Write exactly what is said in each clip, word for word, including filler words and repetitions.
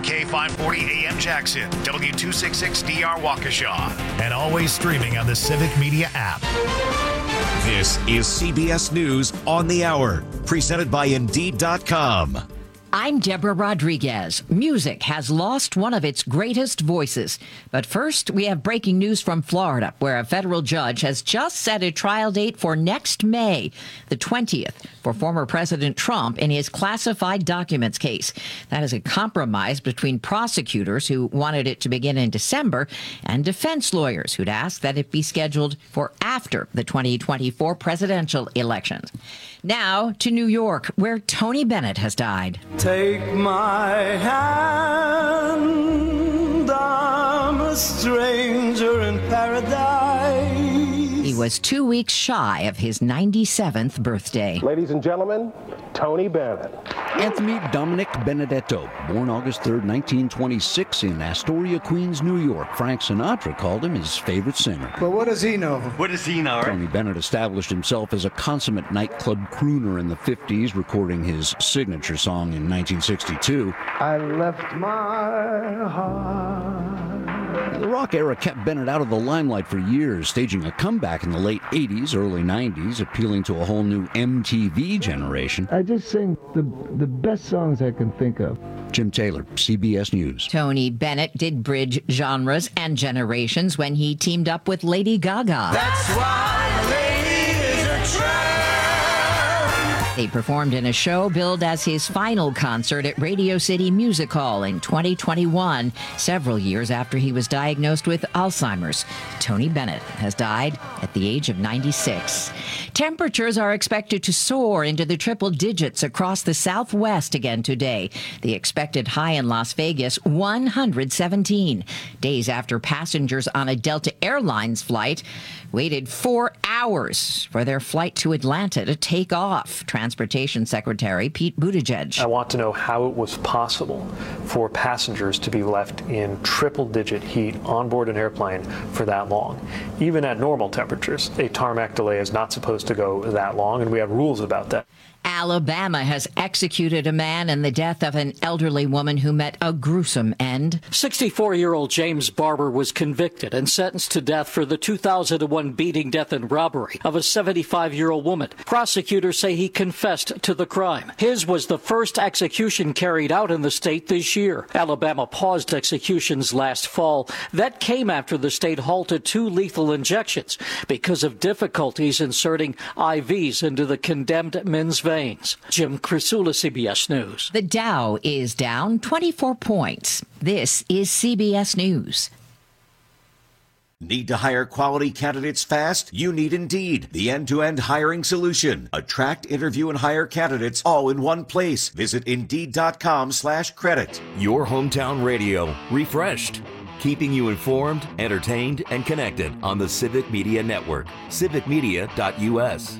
K five forty A M Jackson, W two sixty-six D R Waukesha, and always streaming on the Civic Media app. This is C B S News on the Hour, presented by Indeed dot com. I'm Deborah Rodriguez. Music has lost one of its greatest voices. But first, we have breaking news from Florida, where a federal judge has just set a trial date for next May, the twentieth, for former President Trump in his classified documents case. That is a compromise between prosecutors who wanted it to begin in December and defense lawyers who'd asked that it be scheduled for after the twenty twenty-four presidential elections. Now to New York, where Tony Bennett has died. Take my hand, I'm a stranger in paradise. He was two weeks shy of his ninety-seventh birthday. Ladies and gentlemen, Tony Bennett. Anthony Dominic Benedetto, born August third, nineteen twenty-six in Astoria, Queens, New York. Frank Sinatra called him his favorite singer. But what does he know? What does he know? Tony Bennett established himself as a consummate nightclub crooner in the fifties, recording his signature song in nineteen sixty-two. I left my heart. The rock era kept Bennett out of the limelight for years, staging a comeback in the late eighties, early nineties, appealing to a whole new M T V generation. I just sing the the best songs I can think of. Jim Taylor, C B S News. Tony Bennett did bridge genres and generations when he teamed up with Lady Gaga. That's why lady is a trap. They performed in a show billed as his final concert at Radio City Music Hall in twenty twenty-one, several years after he was diagnosed with Alzheimer's. Tony Bennett has died at the age of ninety-six. Temperatures are expected to soar into the triple digits across the Southwest again today. The expected high in Las Vegas, one hundred seventeen. Days after passengers on a Delta Airlines flight waited four hours for their flight to Atlanta to take off. Transportation Secretary Pete Buttigieg. I want to know how it was possible for passengers to be left in triple-digit heat on board an airplane for that long. Even at normal temperatures, a tarmac delay is not supposed to go that long, and we have rules about that. Alabama has executed a man in the death of an elderly woman who met a gruesome end. sixty-four-year-old James Barber was convicted and sentenced to death for the two thousand one beating, death, and robbery of a seventy-five-year-old woman. Prosecutors say he confessed to the crime. His was the first execution carried out in the state this year. Alabama paused executions last fall. That came after the state halted two lethal injections because of difficulties inserting I Vs into the condemned men's veins. Jim Crisula, C B S News. The Dow is down twenty-four points. This is C B S News. Need to hire quality candidates fast? You need Indeed, the end-to-end hiring solution. Attract, interview, and hire candidates all in one place. Visit Indeed.com slash credit. Your hometown radio, refreshed. Keeping you informed, entertained, and connected on the Civic Media Network. civic media dot U S.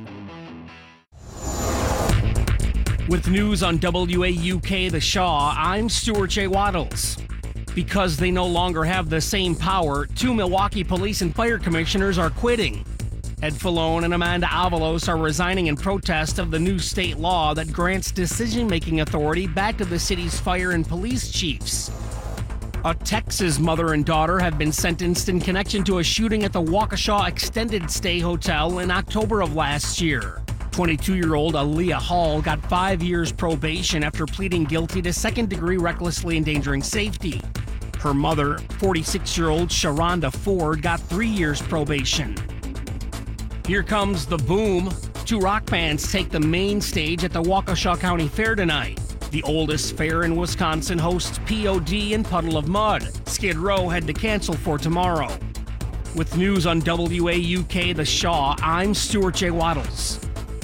With news on W A U K The Shaw, I'm Stuart J. Waddles. Because they no longer have the same power, two Milwaukee police and fire commissioners are quitting. Ed Falone and Amanda Avalos are resigning in protest of the new state law that grants decision-making authority back to the city's fire and police chiefs. A Texas mother and daughter have been sentenced in connection to a shooting at the Waukesha Extended Stay Hotel in October of last year. twenty-two-year-old Aaliyah Hall got five years probation after pleading guilty to second-degree recklessly endangering safety. Her mother, forty-six-year-old Sharonda Ford, got three years probation. Here comes the boom. Two rock bands take the main stage at the Waukesha County Fair tonight. The oldest fair in Wisconsin hosts P O D and Puddle of Mud. Skid Row had to cancel for tomorrow. With news on W A U K The Shaw, I'm Stuart J. Waddles.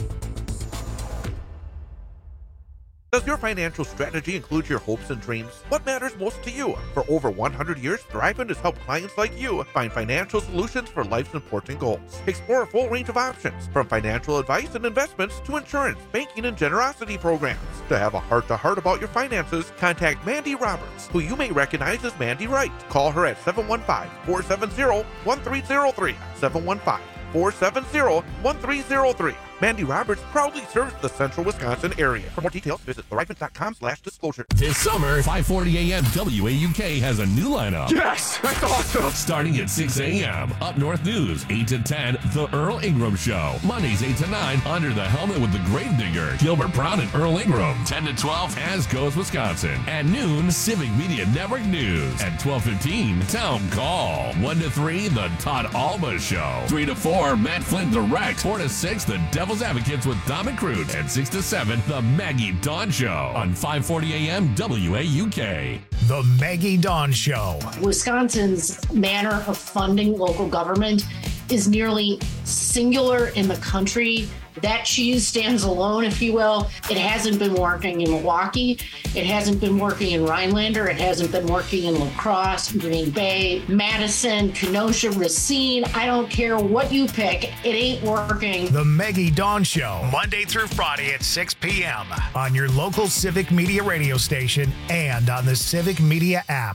Does your financial strategy include your hopes and dreams? What matters most to you? For over one hundred years, Thrivent has helped clients like you find financial solutions for life's important goals. Explore a full range of options, from financial advice and investments to insurance, banking, and generosity programs. To have a heart-to-heart about your finances, contact Mandy Roberts, who you may recognize as Mandy Wright. Call her at seven one five, four seven zero, one three zero three, seven one five, four seven zero, one three zero three. Mandy Roberts proudly serves the central Wisconsin area. For more details, visit the rifle dot com slash disclosure. This summer, five forty a.m. W A U K has a new lineup. Yes! That's awesome! Starting at six a.m. Up North News, eight to ten, The Earl Ingram Show. Mondays, eight to nine, Under the Helmet with the Gravedigger, Gilbert Brown and Earl Ingram. ten to twelve, As Goes Wisconsin. At noon, Civic Media Network News. At twelve fifteen, Town Call. one to three, The Todd Alba Show. three to four, Matt Flynn Direct. four to six, The Devil's Advocates with Dom and Cruz. And six to seven, The Maggie Dawn Show. On five forty a.m. W A U K. The Maggie Dawn Show. Wisconsin's manner of funding local government is nearly singular in the country. That cheese stands alone, if you will. It hasn't been working in Milwaukee. It hasn't been working in Rhinelander. It hasn't been working in La Crosse, Green Bay, Madison, Kenosha, Racine. I don't care what you pick. It ain't working. The Maggie Dawn Show, Monday through Friday at six p.m. on your local Civic Media radio station and on the Civic Media app.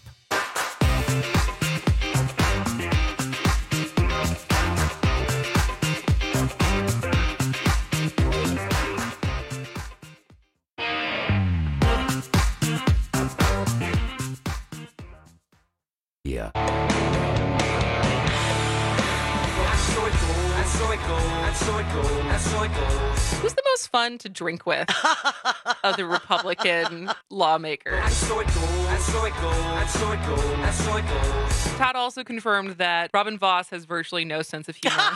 Yeah. Who's the most fun to drink with of the Republican lawmakers? Todd also confirmed that Robin Vos has virtually no sense of humor.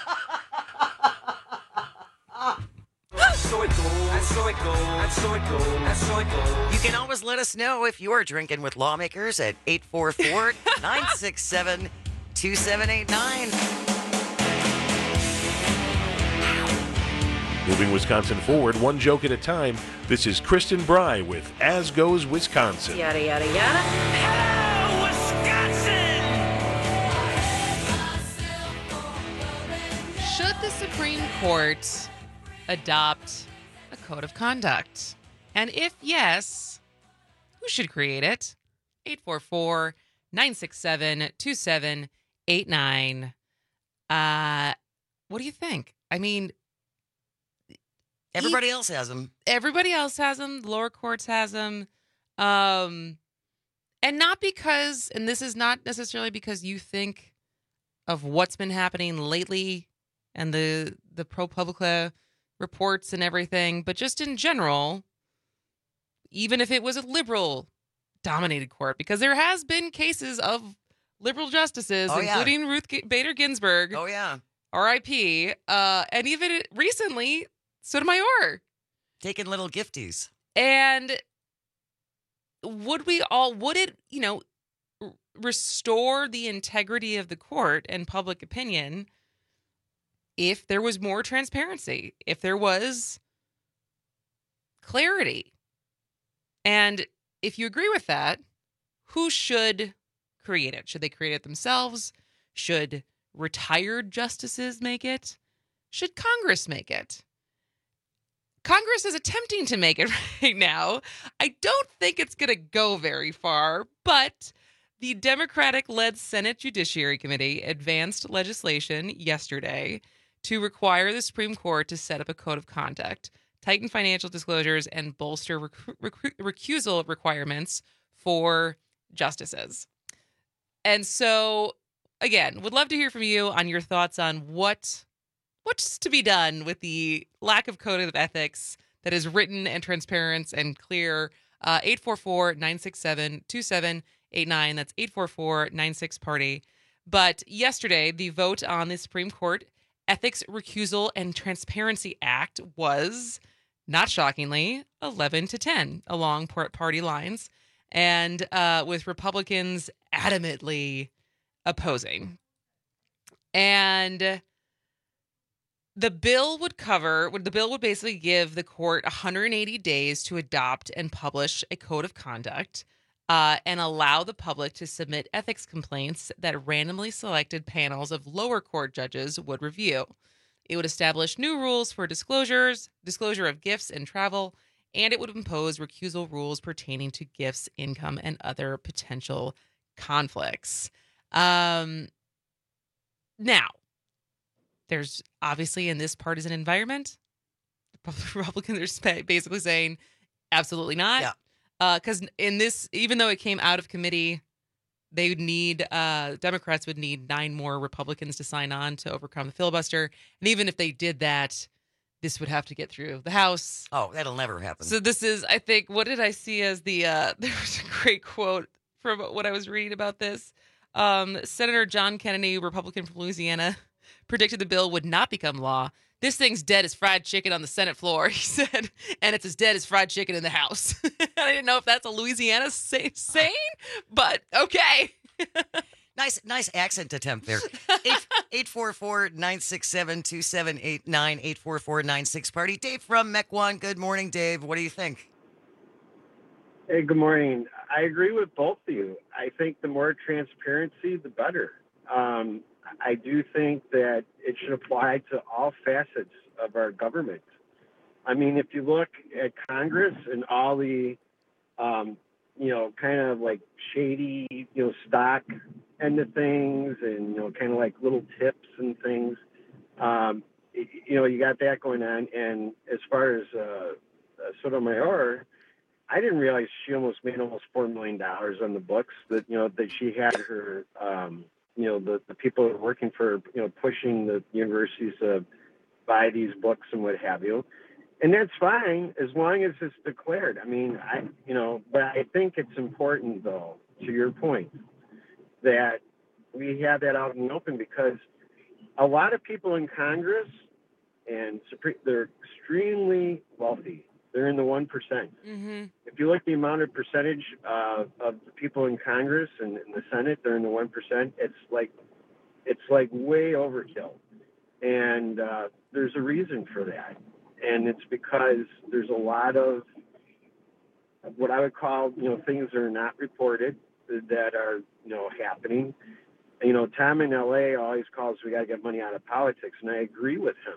You can always let us know if you're drinking with lawmakers at eight four four, nine six seven, two seven eight nine. Moving Wisconsin forward, one joke at a time. This is Kristen Bry with As Goes Wisconsin. Yada, yada, yada. Hello, Wisconsin! Should the Supreme Court adopt a code of conduct? And if yes, who should create it? eight four four, nine six seven, two seven eight nine. Uh, what do you think? I mean, everybody else has them. Everybody else has them. The lower courts has them. Um, and not because, and this is not necessarily because you think of what's been happening lately and the the ProPublica reports and everything, but just in general, even if it was a liberal dominated court, because there has been cases of liberal justices, oh, yeah. including Ruth Bader Ginsburg. Oh, yeah. R I P. Uh, and even recently, Sotomayor. Taking little gifties. And would we all, would it, you know, r- restore the integrity of the court and public opinion if there was more transparency, if there was clarity? And if you agree with that, who should create it? Should they create it themselves? Should retired justices make it? Should Congress make it? Congress is attempting to make it right now. I don't think it's going to go very far, but the Democratic-led Senate Judiciary Committee advanced legislation yesterday to require the Supreme Court to set up a code of conduct, tighten financial disclosures, and bolster rec- rec- recusal requirements for justices. And so, again, would love to hear from you on your thoughts on what what's to be done with the lack of code of ethics that is written and transparent and clear. Uh, eight four four, nine six seven, two seven eight nine. That's eight four four, nine six, party. But yesterday, the vote on the Supreme Court Ethics, Recusal, and Transparency Act was, not shockingly, eleven to ten along party lines, and uh, with Republicans adamantly opposing. And the bill would cover, the bill would basically give the court one hundred eighty days to adopt and publish a code of conduct uh, and allow the public to submit ethics complaints that randomly selected panels of lower court judges would review. It would establish new rules for disclosures, disclosure of gifts and travel, and it would impose recusal rules pertaining to gifts, income, and other potential conflicts. Um, now, there's obviously in this partisan environment, Republicans are basically saying absolutely not. Yeah. Because uh, in this, even though it came out of committee, they would need, uh, Democrats would need nine more Republicans to sign on to overcome the filibuster. And even if they did that, this would have to get through the House. Oh, that'll never happen. So this is, I think, what did I see as the, uh, there was a great quote from what I was reading about this. Um, Senator John Kennedy, Republican from Louisiana, predicted the bill would not become law. This thing's dead as fried chicken on the Senate floor, he said, and it's as dead as fried chicken in the House. I didn't know if that's a Louisiana say- saying, but okay. Nice nice accent attempt there. eight four four, nine six seven, two seven eight nine, eight four four nine six party. Dave from Mequon. Good morning, Dave. What do you think? Hey, good morning. I agree with both of you. I think the more transparency, the better. Um, I do think that it should apply to all facets of our government. I mean, if you look at Congress and all the, um, you know, kind of like shady, you know, stock end of things and, you know, kind of like little tips and things, um, you know, you got that going on. And as far as uh, Sotomayor, I didn't realize she almost made almost four million dollars on the books that, you know, that she had her, um, you know, the, the people that are working for, you know, pushing the universities to buy these books and what have you. And that's fine as long as it's declared. I mean, I, you know, but I think it's important, though, to your point, that we have that out in the open because a lot of people in Congress and they're extremely wealthy. They're in the one percent. Mm-hmm. If you look at the amount of percentage uh, of the people in Congress and in the Senate, they're in the one percent. It's like, it's like way overkill. And uh, there's a reason for that. And it's because there's a lot of what I would call, you know, things that are not reported that are, you know, happening. You know, Tom in L A always calls, we got to get money out of politics. And I agree with him.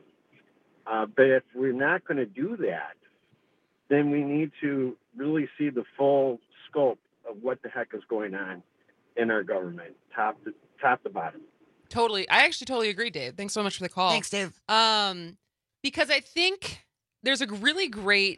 Uh, but if we're not going to do that, then we need to really see the full scope of what the heck is going on in our government, top to, top to bottom. Totally. I actually totally agree, Dave. Thanks so much for the call. Thanks, Dave. Um, because I think there's a really great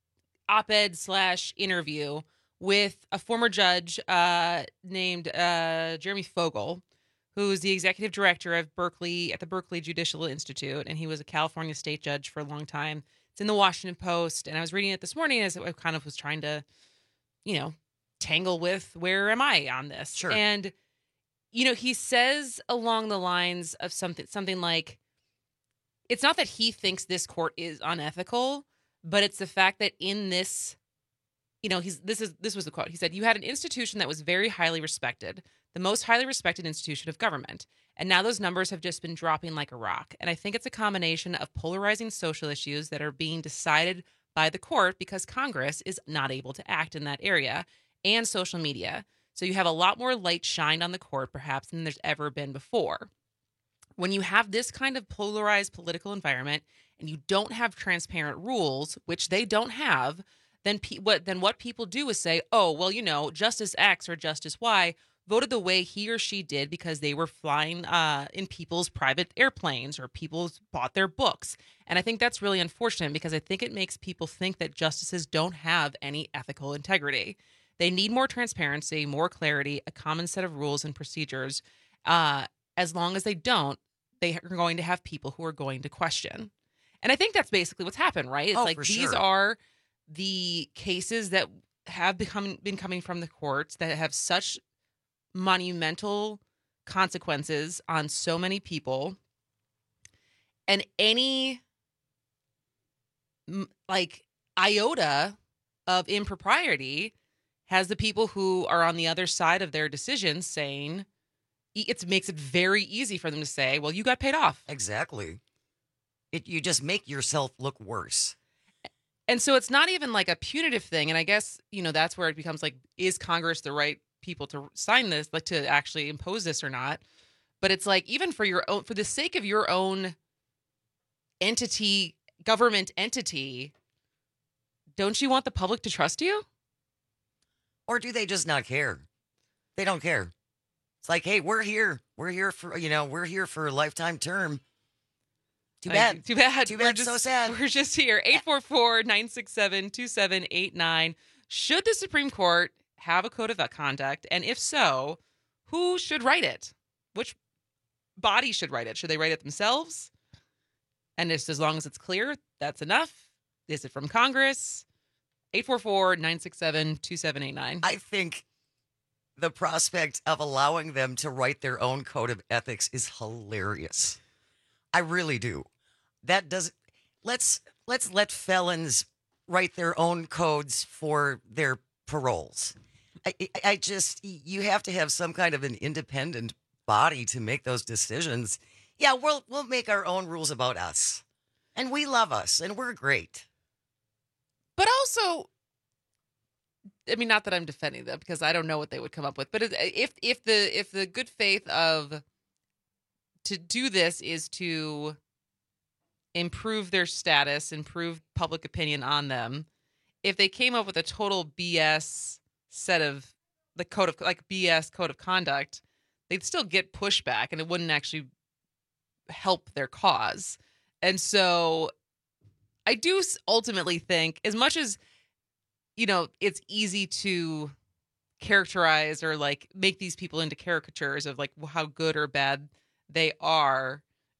op-ed slash interview with a former judge uh, named uh, Jeremy Fogel, who's the executive director of Berkeley at the Berkeley Judicial Institute, and he was a California state judge for a long time. It's in the Washington Post, and I was reading it this morning as I kind of was trying to, you know, tangle with where am I on this. Sure. And, you know, he says along the lines of something something like, it's not that he thinks this court is unethical, but it's the fact that in this, you know, he's this is this was the quote. He said, "You had an institution that was very highly respected, the most highly respected institution of government. And now those numbers have just been dropping like a rock. And I think it's a combination of polarizing social issues that are being decided by the court because Congress is not able to act in that area and social media. So you have a lot more light shined on the court perhaps than there's ever been before. When you have this kind of polarized political environment and you don't have transparent rules, which they don't have, then pe- what then what people do is say, oh, well, you know, Justice X or Justice Y voted the way he or she did because they were flying uh, in people's private airplanes or people bought their books. And I think that's really unfortunate because I think it makes people think that justices don't have any ethical integrity. They need more transparency, more clarity, a common set of rules and procedures. Uh, as long as they don't, they are going to have people who are going to question. And I think that's basically what's happened, right? It's oh, like for these sure. are the cases that have become been coming from the courts that have such monumental consequences on so many people, and any like iota of impropriety has the people who are on the other side of their decisions saying it makes it very easy for them to say, well, you got paid off. Exactly. It, you just make yourself look worse. And so it's not even like a punitive thing. And I guess, you know, that's where it becomes like, is Congress the right people to sign this, like to actually impose this or not? But it's like, even for your own, for the sake of your own entity, government entity, don't you want the public to trust you? Or do they just not care? They don't care. It's like, hey, we're here. We're here for, you know, we're here for a lifetime term. Too bad. Too bad. Too We're bad. just, So sad. We're just here. eight four four, nine six seven, two seven eight nine. Should the Supreme Court have a code of conduct? And if so, who should write it? Which body should write it? Should they write it themselves? And just as long as it's clear, that's enough. Is it from Congress? eight four four, nine six seven, two seven eight nine. I think the prospect of allowing them to write their own code of ethics is hilarious. I really do. That does let's let's let felons write their own codes for their paroles. I, I, I just you have to have some kind of an independent body to make those decisions. Yeah, we'll we'll make our own rules about us. And we love us and we're great. But also, I mean, not that I'm defending them because I don't know what they would come up with. But if if the if the good faith of to do this is to improve their status, improve public opinion on them, if they came up with a total B S set of the code of like B S code of conduct, they'd still get pushback, and it wouldn't actually help their cause. And so I do ultimately think, as much as, you know, it's easy to characterize or like make these people into caricatures of like how good or bad they are,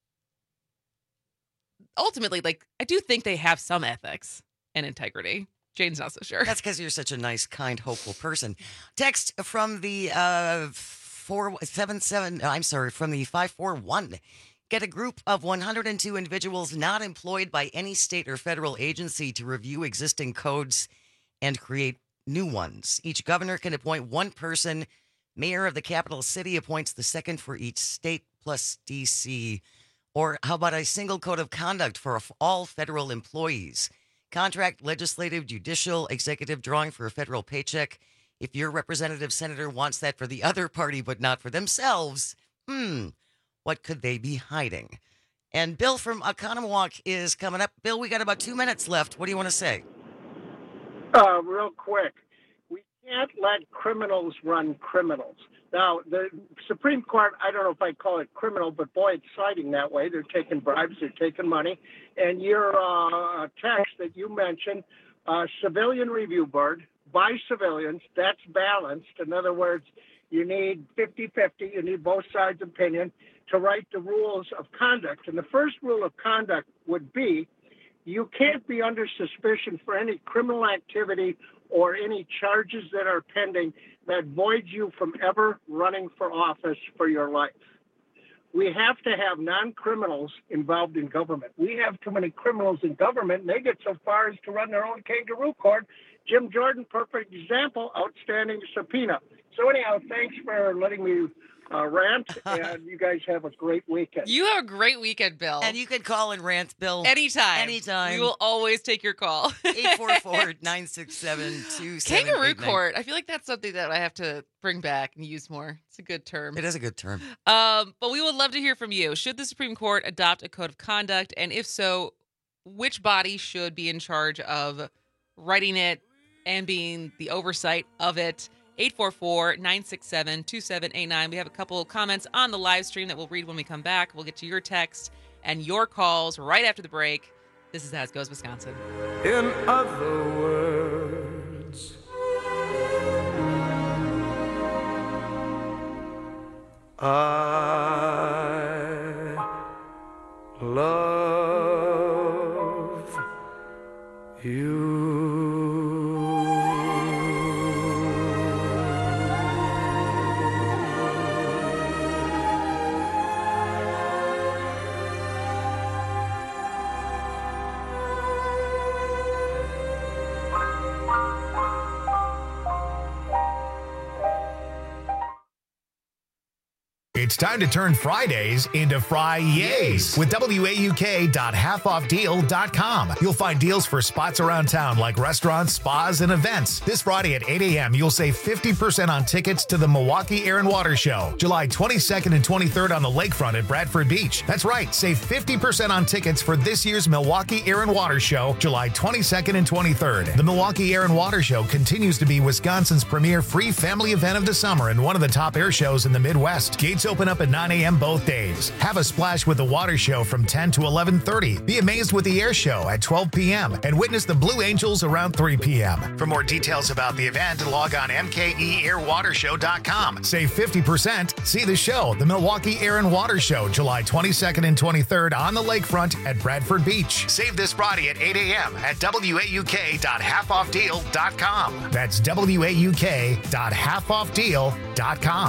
ultimately, like, I do think they have some ethics and integrity. Jane's not so sure. That's because you're such a nice, kind, hopeful person. Text from the uh, four seven seven. I'm sorry, from the five four one. Get a group of one hundred two individuals not employed by any state or federal agency to review existing codes and create new ones. Each governor can appoint one person. Mayor of the capital city appoints the second for each state plus D C. Or how about a single code of conduct for all federal employees? Contract, legislative, judicial, executive, drawing for a federal paycheck. If your representative senator wants that for the other party but not for themselves, hmm, what could they be hiding? And Bill from Oconomowoc is coming up. Bill, we got about two minutes left. What do you want to say? Uh, real quick. We can't let criminals run criminals. Now, the Supreme Court, I don't know if I'd call it criminal, but boy, it's citing that way. They're taking bribes, they're taking money. And your uh, text that you mentioned, uh, civilian review board by civilians, that's balanced. In other words, you need fifty-fifty, you need both sides' opinion to write the rules of conduct. And the first rule of conduct would be you can't be under suspicion for any criminal activity or any charges that are pending that voids you from ever running for office for your life. We have to have non-criminals involved in government. We have too many criminals in government, and they get so far as to run their own kangaroo court. Jim Jordan, perfect example, outstanding subpoena. So anyhow, thanks for letting me uh, rant, and you guys have a great weekend. You have a great weekend, Bill. And you can call and rant, Bill. Anytime. Anytime. We will always take your call. eight four four, nine six seven, two seven eight nine. Kangaroo court. I feel like that's something that I have to bring back and use more. It's a good term. It is a good term. Um, but we would love to hear from you. Should the Supreme Court adopt a code of conduct? And if so, which body should be in charge of writing it and being the oversight of it? eight four four, nine six seven, two seven eight nine. We have a couple of comments on the live stream that we'll read when we come back. We'll get to your text and your calls right after the break. This is As Goes Wisconsin. In other words, I love you. It's time to turn Fridays into Fri-Yays with W A U K dot half off deal dot com. You'll find deals for spots around town like restaurants, spas, and events. This Friday at eight a.m., you'll save fifty percent on tickets to the Milwaukee Air and Water Show, July twenty-second and twenty-third on the lakefront at Bradford Beach. That's right, save fifty percent on tickets for this year's Milwaukee Air and Water Show, July twenty-second and twenty-third. The Milwaukee Air and Water Show continues to be Wisconsin's premier free family event of the summer and one of the top air shows in the Midwest. Gates Parks open up at nine a.m. both days. Have a splash with the water show from ten to eleven thirty. Be amazed with the air show at twelve p.m. and witness the Blue Angels around three p.m. For more details about the event, log on m k e air water show dot com. Save fifty percent. See the show, the Milwaukee Air and Water Show, July twenty-second and twenty-third on the lakefront at Bradford Beach. Save this Friday at eight a.m. at w a u k dot half off deal dot com. That's w a u k dot half off deal dot com.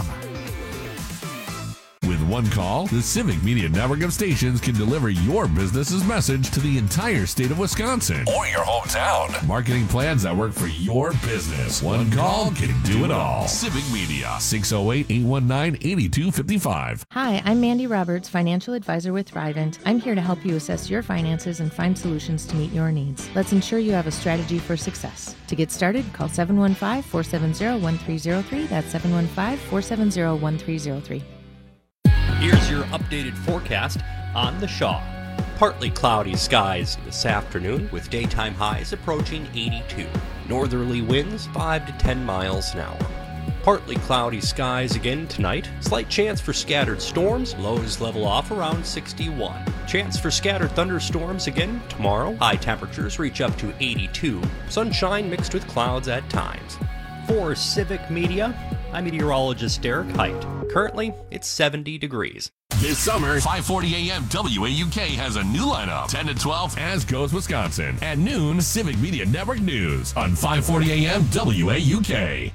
With one call, the Civic Media Network of stations can deliver your business's message to the entire state of Wisconsin or your hometown. Marketing plans that work for your business. One call can do it all. Civic Media, six oh eight, eight one nine, eight two five five. Hi, I'm Mandy Roberts, financial advisor with Thrivent. I'm here to help you assess your finances and find solutions to meet your needs. Let's ensure you have a strategy for success. To get started, call seven one five, four seven zero, one three zero three. That's seven one five, four seven zero, one three zero three. Here's your updated forecast on the Shaw. Partly cloudy skies this afternoon with daytime highs approaching eighty-two. Northerly winds five to ten miles an hour. Partly cloudy skies again tonight. Slight chance for scattered storms. Lows level off around sixty-one. Chance for scattered thunderstorms again tomorrow. High temperatures reach up to eighty-two. Sunshine mixed with clouds at times. For Civic Media, I'm meteorologist Derek Height. Currently, it's seventy degrees. This summer, five forty a.m. W A U K has a new lineup. ten to twelve, As Goes Wisconsin. At noon, Civic Media Network News on five forty a.m. W A U K.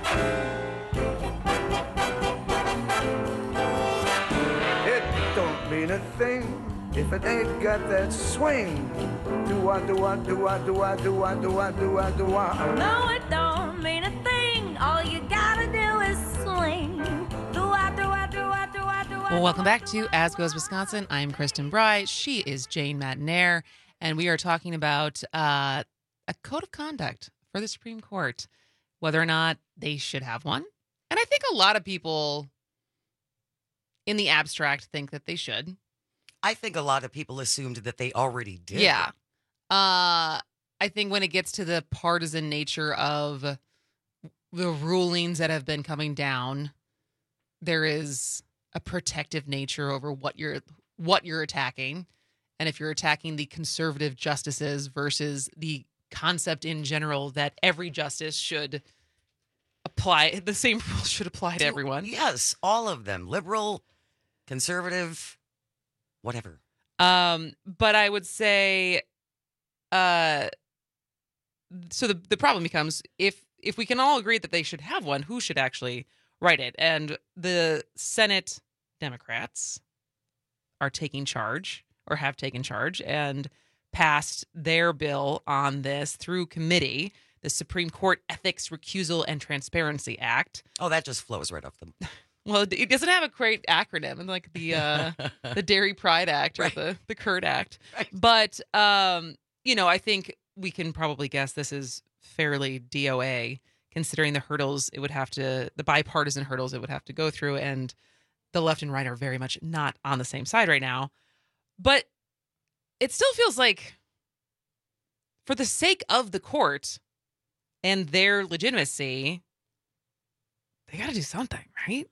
It don't mean a thing if it ain't got that swing. Do-wah, do-wah, do-wah, do-wah, do-wah, do-wah, do-wah, do-wah. No, it don't mean a thing. All you gotta do is swing. Do-wah, do-wah, do-wah, do-wah, do-wah. Well, welcome back to As Goes Wisconsin. I'm Kristen Bry. She is Jane Matinaire, and we are talking about uh, a code of conduct for the Supreme Court, whether or not they should have one. And I think a lot of people in the abstract think that they should. I think a lot of people assumed that they already did. Yeah. Uh, I think when it gets to the partisan nature of the rulings that have been coming down, there is a protective nature over what you're what you're attacking. And if you're attacking the conservative justices versus the concept in general that every justice should apply, the same rules should apply to everyone. Yes, all of them. Liberal, conservative, whatever. Um, but I would say, uh, so the the problem becomes if if we can all agree that they should have one, who should actually write it? And the Senate Democrats are taking charge or have taken charge and passed their bill on this through committee, the Supreme Court Ethics, Recusal, and Transparency Act. Oh, that just flows right off them. Well, it doesn't have a great acronym, like the uh, the Dairy Pride Act or right. the the Curd Act. Right. But um, you know, I think we can probably guess this is fairly D O A, considering the hurdles it would have to, the bipartisan hurdles it would have to go through, and the left and right are very much not on the same side right now. But it still feels like, for the sake of the court and their legitimacy, they got to do something, right?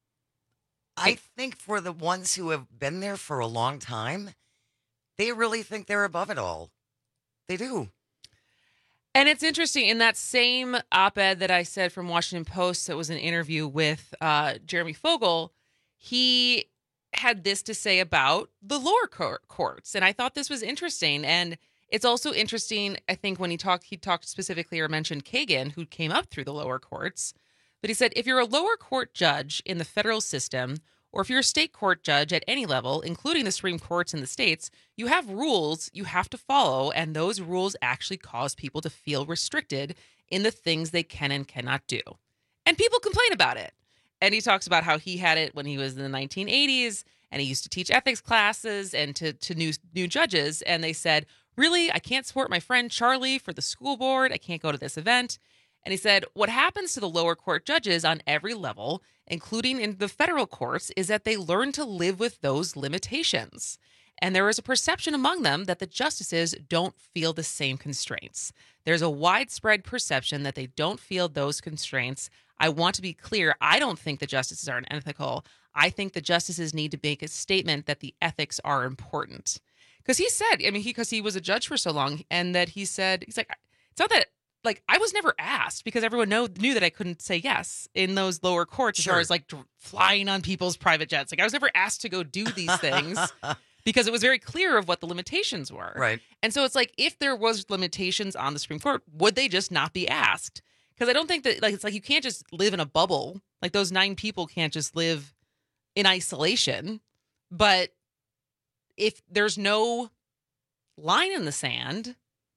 I think for the ones who have been there for a long time, they really think they're above it all. They do. And it's interesting, in that same op-ed that I said from Washington Post that was an interview with uh, Jeremy Fogel, he had this to say about the lower court courts. And I thought this was interesting. And it's also interesting, I think, when he talked, he talked specifically or mentioned Kagan, who came up through the lower courts. But he said, if you're a lower court judge in the federal system, or if you're a state court judge at any level, including the Supreme Courts in the states, you have rules you have to follow, and those rules actually cause people to feel restricted in the things they can and cannot do. And people complain about it. And he talks about how he had it when he was in the nineteen eighties, and he used to teach ethics classes and to, to new, new judges, and they said, really, I can't support my friend Charlie for the school board, I can't go to this event. And he said, what happens to the lower court judges on every level, including in the federal courts, is that they learn to live with those limitations. And there is a perception among them that the justices don't feel the same constraints. There's a widespread perception that they don't feel those constraints. I want to be clear. I don't think the justices are unethical. I think the justices need to make a statement that the ethics are important. Because he said, I mean, he because he was a judge for so long, and that he said, he's like, it's not that, like, I was never asked because everyone know, knew that I couldn't say yes in those lower courts Sure. as far as like dr- flying on people's private jets. Like, I was never asked to go do these things because it was very clear of what the limitations were. Right. And so it's like, if there was limitations on the Supreme Court, would they just not be asked? Because I don't think that, like, it's like you can't just live in a bubble. Like, those nine people can't just live in isolation. But if there's no line in the sand,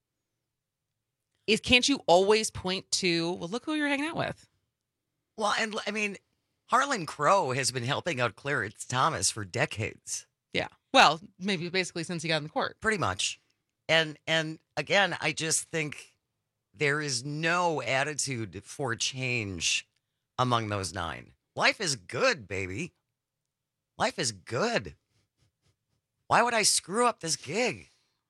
is can't you always point to, well, look who you're hanging out with? Well, and I mean, Harlan Crow has been helping out Clarence Thomas for decades. Yeah. Well, maybe basically since he got in the court. Pretty much. And and again, I just think there is no attitude for change among those nine. Life is good, baby. Life is good. Why would I screw up this gig?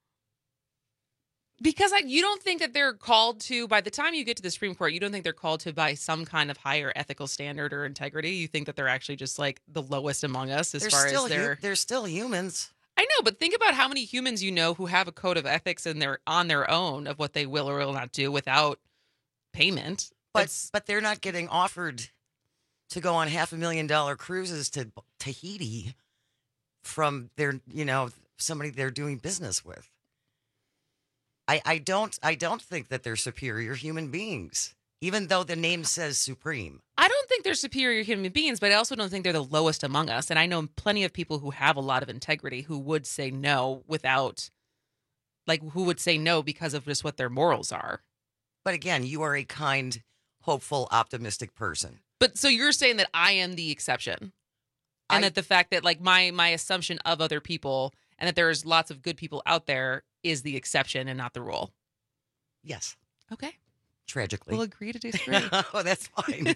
Because I, you don't think that they're called to, by the time you get to the Supreme Court, you don't think they're called to by some kind of higher ethical standard or integrity. You think that they're actually just like the lowest among us as They're far still as hu- their. they're still humans. I know, but think about how many humans you know who have a code of ethics and they're on their own of what they will or will not do without payment. But It's- but they're not getting offered to go on half a million dollar cruises to Tahiti from their, you know, somebody they're doing business with. I, I don't I don't think that they're superior human beings, even though the name says supreme. I don't think they're superior human beings, but I also don't think they're the lowest among us. And I know plenty of people who have a lot of integrity who would say no without, like, who would say no because of just what their morals are. But again, you are a kind, hopeful, optimistic person. But so you're saying that I am the exception, and I- that the fact that like my my assumption of other people and that there's lots of good people out there is the exception and not the rule. Yes. Okay. Tragically. We'll agree to disagree. Oh, that's fine.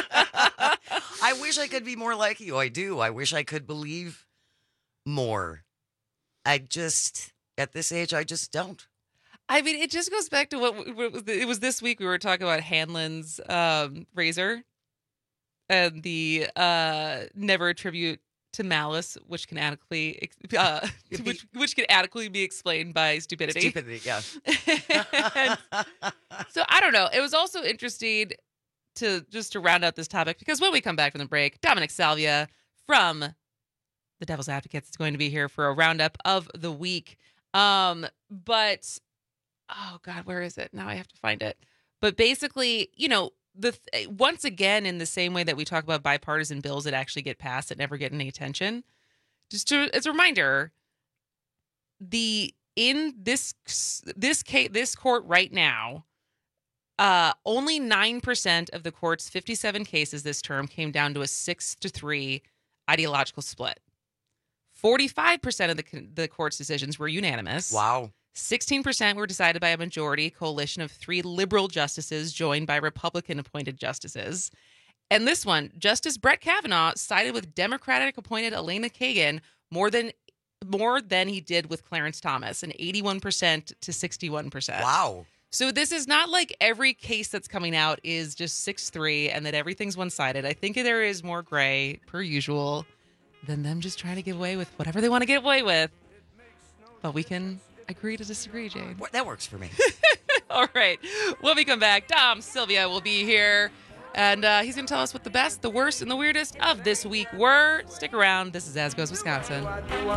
I wish I could be more like you. I do. I wish I could believe more. I just, at this age, I just don't. I mean, it just goes back to what, what was the, it was this week. We were talking about Hanlon's um, razor and the uh, never attribute to malice, which can adequately uh, which which can adequately be explained by stupidity. Stupidity, yeah. And so I don't know. It was also interesting to just to round out this topic because when we come back from the break, Dominic Salvia from the Devil's Advocates is going to be here for a roundup of the week. Um, but oh God, where is it? Now I have to find it. But basically, you know, the th- once again, in the same way that we talk about bipartisan bills that actually get passed that never get any attention, just to as a reminder, the in this this case this court right now, uh, only nine percent of the court's fifty-seven cases this term came down to a six to three ideological split. Forty-five percent of the the court's decisions were unanimous. Wow. sixteen percent were decided by a majority coalition of three liberal justices joined by Republican-appointed justices. And this one, Justice Brett Kavanaugh sided with Democratic-appointed Elena Kagan more than more than he did with Clarence Thomas, an eighty-one percent to sixty-one percent. Wow. So this is not like every case that's coming out is just six three and that everything's one-sided. I think there is more gray, per usual, than them just trying to get away with whatever they want to get away with. But we can agree to disagree, Jane. That works for me. All right. When we come back, Dom Sylvia will be here. And uh, he's going to tell us what the best, the worst, and the weirdest of this week were. Stick around. This is As Goes Wisconsin.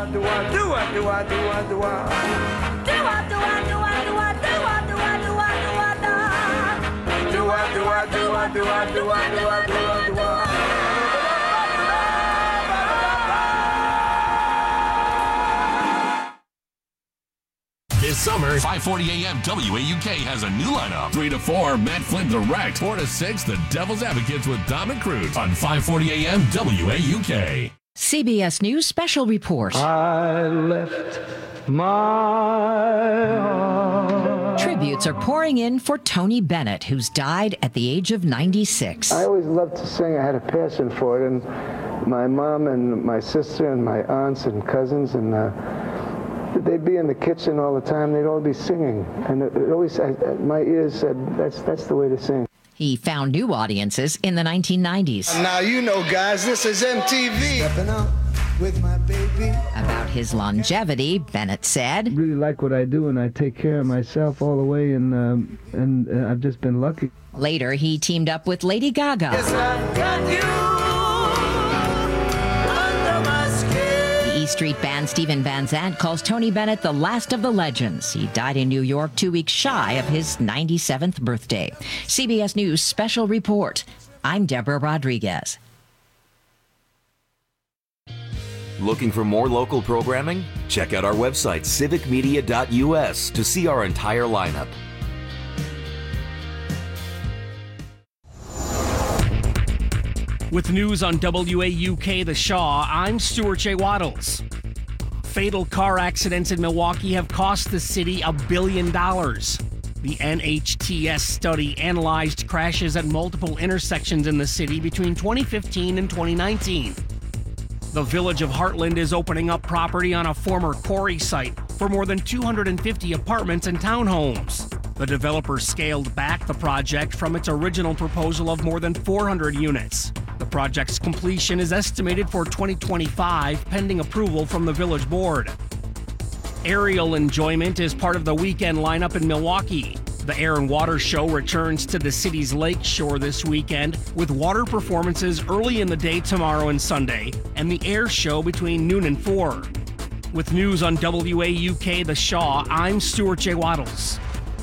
This summer, five forty a.m. W A U K has a new lineup. three to four, Matt Flynn Direct. four to six, The Devil's Advocates with Dom and Cruz on five forty a.m. W A U K. C B S News Special Report. I left my heart. Tributes are pouring in for Tony Bennett, who's died at the age of ninety-six. I always loved to sing. I had a passion for it. And my mom and my sister and my aunts and cousins and uh, they'd be in the kitchen all the time. They'd all be singing, and it, it always I, my ears said that's that's the way to sing. He found new audiences in the nineteen nineties. Now you know, guys, this is M T V. Stepping up with my baby. About his longevity, Bennett said, I really like what I do, and I take care of myself all the way, and um, and uh, I've just been lucky. Later, he teamed up with Lady Gaga. Yes, I've got you. The E Street band Stephen Van Zandt calls Tony Bennett the last of the legends. He died in New York two weeks shy of his ninety-seventh birthday. C B S News Special Report. I'm Deborah Rodriguez. Looking for more local programming? Check out our website, civic media dot U S, to see our entire lineup. With news on W A U K The Shaw, I'm Stuart J. Waddles. Fatal car accidents in Milwaukee have cost the city a billion dollars. The N H T S study analyzed crashes at multiple intersections in the city between twenty fifteen and twenty nineteen. The Village of Heartland is opening up property on a former quarry site for more than two hundred fifty apartments and townhomes. The developer scaled back the project from its original proposal of more than four hundred units. The project's completion is estimated for twenty twenty-five, pending approval from the village board. Aerial enjoyment is part of the weekend lineup in Milwaukee. The Air and Water Show returns to the city's lake shore this weekend with water performances early in the day tomorrow and Sunday, and the air show between noon and four. With news on W A U K The Shaw, I'm Stuart J. Waddles.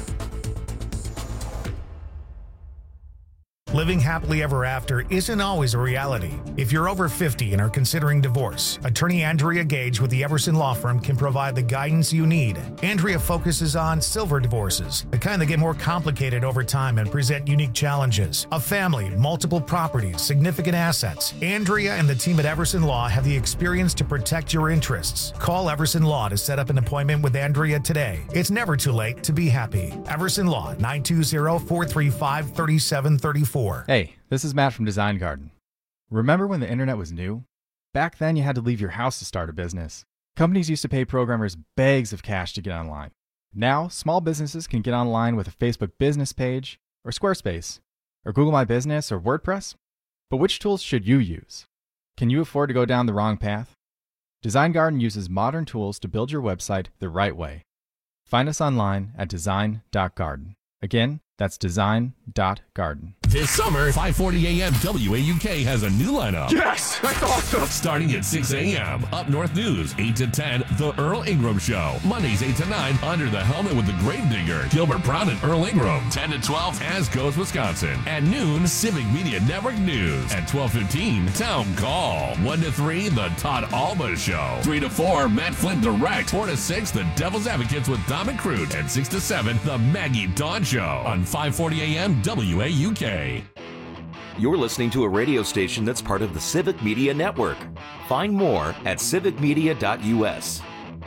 Living happily ever after isn't always a reality. If you're over fifty and are considering divorce, attorney Andrea Gage with the Everson Law Firm can provide the guidance you need. Andrea focuses on silver divorces, the kind that get more complicated over time and present unique challenges. A family, multiple properties, significant assets. Andrea and the team at Everson Law have the experience to protect your interests. Call Everson Law to set up an appointment with Andrea today. It's never too late to be happy. Everson Law, nine two zero, four three five, three seven three four. Hey, this is Matt from Design Garden. Remember when the internet was new? Back then, you had to leave your house to start a business. Companies used to pay programmers bags of cash to get online. Now, small businesses can get online with a Facebook business page, or Squarespace, or Google My Business, or WordPress. But which tools should you use? Can you afford to go down the wrong path? Design Garden uses modern tools to build your website the right way. Find us online at design dot garden. Again, that's design dot garden. This summer, five forty a.m. W A U K has a new lineup. Yes, that's awesome. Starting at six a.m. Up North News, eight to ten, The Earl Ingram Show. Mondays, eight to nine, Under the Helmet with the Gravedigger, Gilbert Brown and Earl Ingram. ten to twelve, As Goes Wisconsin. At noon, Civic Media Network News. At twelve fifteen, Town Call. one to three, The Todd Alba Show. three to four, Matt Flint Direct. four to six, The Devil's Advocates with Dom and Crute. And six to seven, The Maggie Dawn Show. On five forty a.m. W A U K. You're listening to a radio station that's part of the Civic Media Network. Find more at civic media dot U S.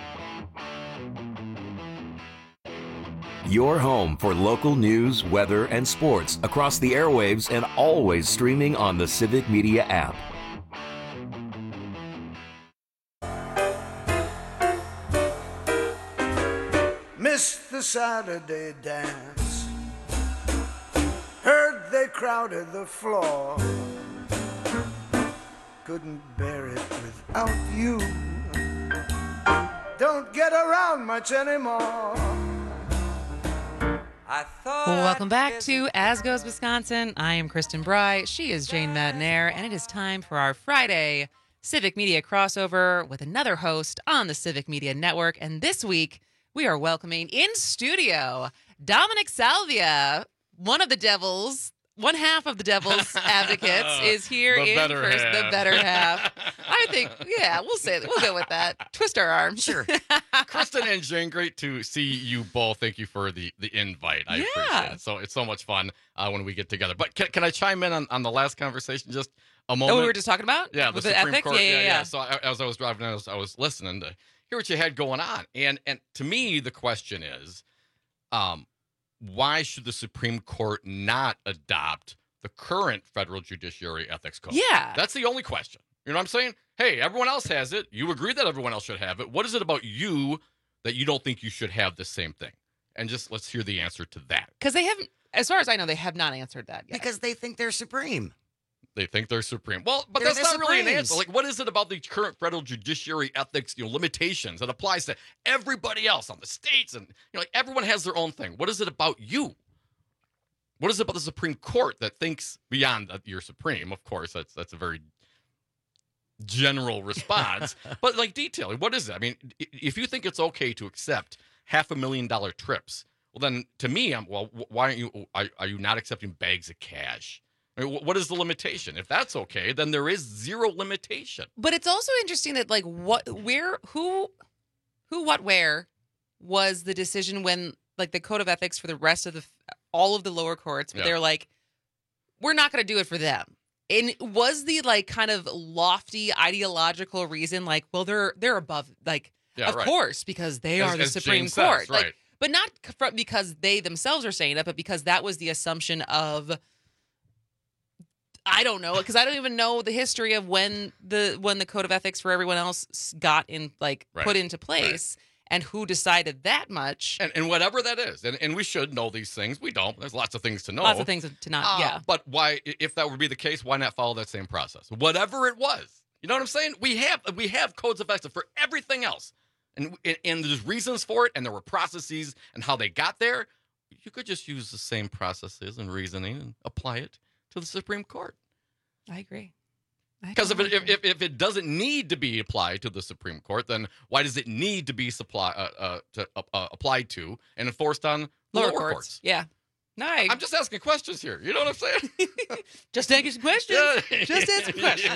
Your home for local news, weather, and sports across the airwaves and always streaming on the Civic Media app. Missed the Saturday dance. Heard they crowded the floor. Couldn't bear it without you. Don't get around much anymore. I thought Welcome back to As Goes Wisconsin. I am Kristen Bry. She is Jane Madnair, and it is time for our Friday Civic Media crossover with another host on the Civic Media Network. And this week, we are welcoming in studio Dominic Salvia, one of the Devils, one half of the Devil's Advocates, is here the in better person. half. The better half. I think, yeah, we'll say that. We'll go with that. Twist our arms. Sure. Kristen and Jane, great to see you both. Thank you for the, the invite. I Yeah. appreciate it. So it's so much fun uh, when we get together. But can, can I chime in on, on the last conversation just a moment? Oh, we were just talking about? Yeah, the With the Supreme ethics? Court. Yeah, yeah, yeah. So I, as I was driving, I was, I was listening to hear what you had going on. And and to me, the question is, um, why should the Supreme Court not adopt the current federal judiciary ethics code? Yeah. That's the only question. You know what I'm saying? Hey, everyone else has it. You agree that everyone else should have it. What is it about you that you don't think you should have the same thing? And just let's hear the answer to that. Because they haven't, as far as I know, they have not answered that yet. Because they think they're supreme. They think they're supreme. Well, but They're that's the not really an Supremes. answer. Like, what is it about the current federal judiciary ethics, you know, limitations that applies to everybody else on the states? And, you know, like everyone has their own thing. What is it about you? What is it about the Supreme Court that thinks beyond that you're supreme? Of course, that's that's a very general response. But, like, detailing, what is it? I mean, i- if you think it's okay to accept half a million dollar trips, well, then to me, I'm, well, wh- why aren't you, are, are you not accepting bags of cash? I mean, wh- what is the limitation? If that's okay, then there is zero limitation. But it's also interesting that like what where who who what where was the decision when like the code of ethics for the rest of the all of the lower courts, but Yeah. they're like, we're not going to do it for them. And was the like kind of lofty ideological reason like, well, they're they're above like Yeah, of right. course because they As- are the as Supreme Jane says, Court, right. like, but not c- fr- because they themselves are saying it, but because that was the assumption of. I don't know because I don't even know the history of when the when the code of ethics for everyone else s- got in like Right. put into place and who decided that much. And, and whatever that is, and, and we should know these things. We don't. There's lots of things to know. Lots of things to not. Uh, yeah, But why, i- if that would be the case, why not follow that same process? Whatever it was. You know what I'm saying? We have we have codes of ethics for everything else. And, and, and there's reasons for it, and there were processes and how they got there. You could just use the same processes and reasoning and apply it to the Supreme Court. I agree. Because if it, if, if if it doesn't need to be applied to the Supreme Court, then why does it need to be supply uh, uh, to uh, uh, applied to and enforced on the lower, lower, courts. courts? Yeah, no, I, I'm just asking questions here. You know what I'm saying? just asking some questions. Yeah. Just asking questions.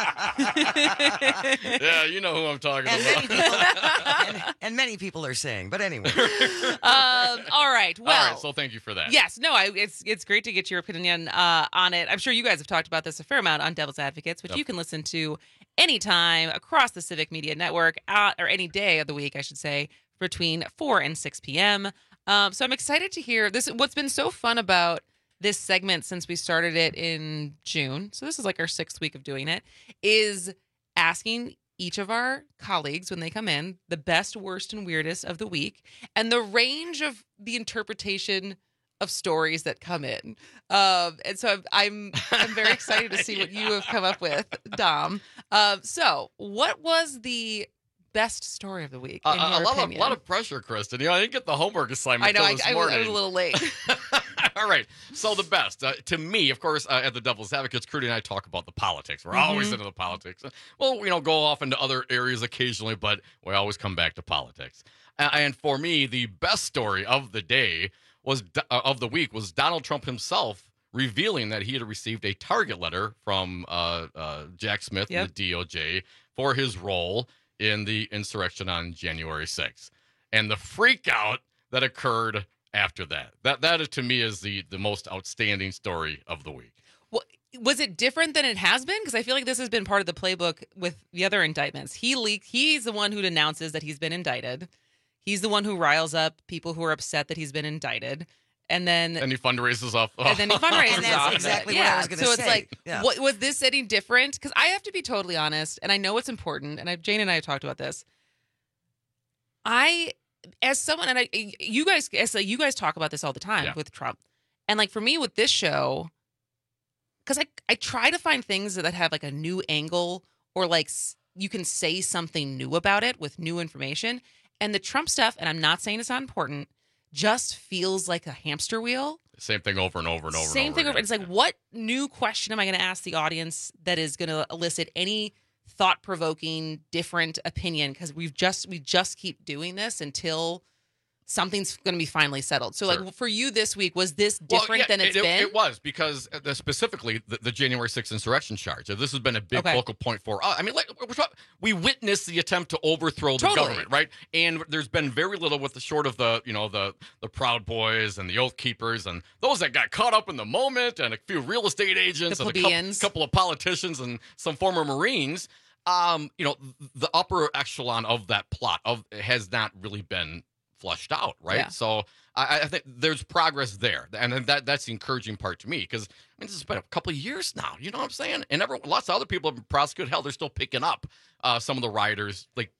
Yeah, you know who I'm talking And about. many people, and, and many people are saying, but anyway. um, all right. Well, All right, so thank you for that. Yes, no, I, it's it's great to get your opinion uh, on it. I'm sure you guys have talked about this a fair amount on Devil's Advocates, which Yep. you can listen to anytime across the Civic Media Network, uh, or any day of the week, I should say, between four and six p.m. Um, so I'm excited to hear this. What's been so fun about this segment since we started it in June, so this is like our sixth week of doing it, is asking each of our colleagues when they come in the best, worst, and weirdest of the week, and the range of the interpretation of stories that come in. Um, and so I'm, I'm I'm very excited to see what you have come up with, Dom. Um, so what was the best story of the week? Uh, in a, your lot of, opinion? lot of pressure, Kristen. You know, I didn't get the homework assignment I know I, till this I, was, morning. I was a little late. All right. So the best uh, to me, of course, uh, at the Devil's Advocates, Crudy and I talk about the politics. We're always Mhm. into the politics. Well, you know, go off into other areas occasionally, but we always come back to politics. Uh, and for me, the best story of the day was uh, of the week was Donald Trump himself revealing that he had received a target letter from uh, uh, Jack Smith Yep. and the D O J for his role in the insurrection on January sixth, and the freak out that occurred after that. That that to me is the the most outstanding story of the week. Well, was it different than it has been? Because I feel like this has been part of the playbook with the other indictments. He leaked. He's the one who announces that he's been indicted. He's the one who riles up people who are upset that he's been indicted, and then And he fundraises off. and then he fundraises And that's off of it. exactly what I Yeah. was gonna So it's say. like, Yeah. what was this any different? Because I have to be totally honest, and I know it's important, and I, Jane and I have talked about this. I, as someone, and I, you guys, as you guys talk about this all the time Yeah. with Trump, and like for me with this show, because I I try to find things that have like a new angle or like s- you can say something new about it with new information, and the Trump stuff, and I'm not saying it's not important, just feels like a hamster wheel. Same thing over and over and over. Same and over thing over. again. It's like, what new question am I going to ask the audience that is going to elicit any thought-provoking, different opinion? Because we've just we just keep doing this until something's going to be finally settled. So, Sure. like for you this week, was this Well, different yeah, than it's it, been? It was because uh, the, specifically the, the January sixth insurrection charge. Uh, This has been a big Okay. focal point for us. I mean, like, we're talk- we witnessed the attempt to overthrow the Totally. government, right? And there's been very little with the short of the, you know, the the Proud Boys and the Oath Keepers and those that got caught up in the moment and a few real estate agents The and a couple, plebeians. couple of politicians and some former Marines. Um, you know, the upper echelon of that plot of has not really been flushed out, right? Yeah. So I, I think there's progress there, and that that's the encouraging part to me because I mean this has been a couple of years now. You know what I'm saying? And every, lots of other people have been prosecuted. Hell, they're still picking up uh, some of the rioters like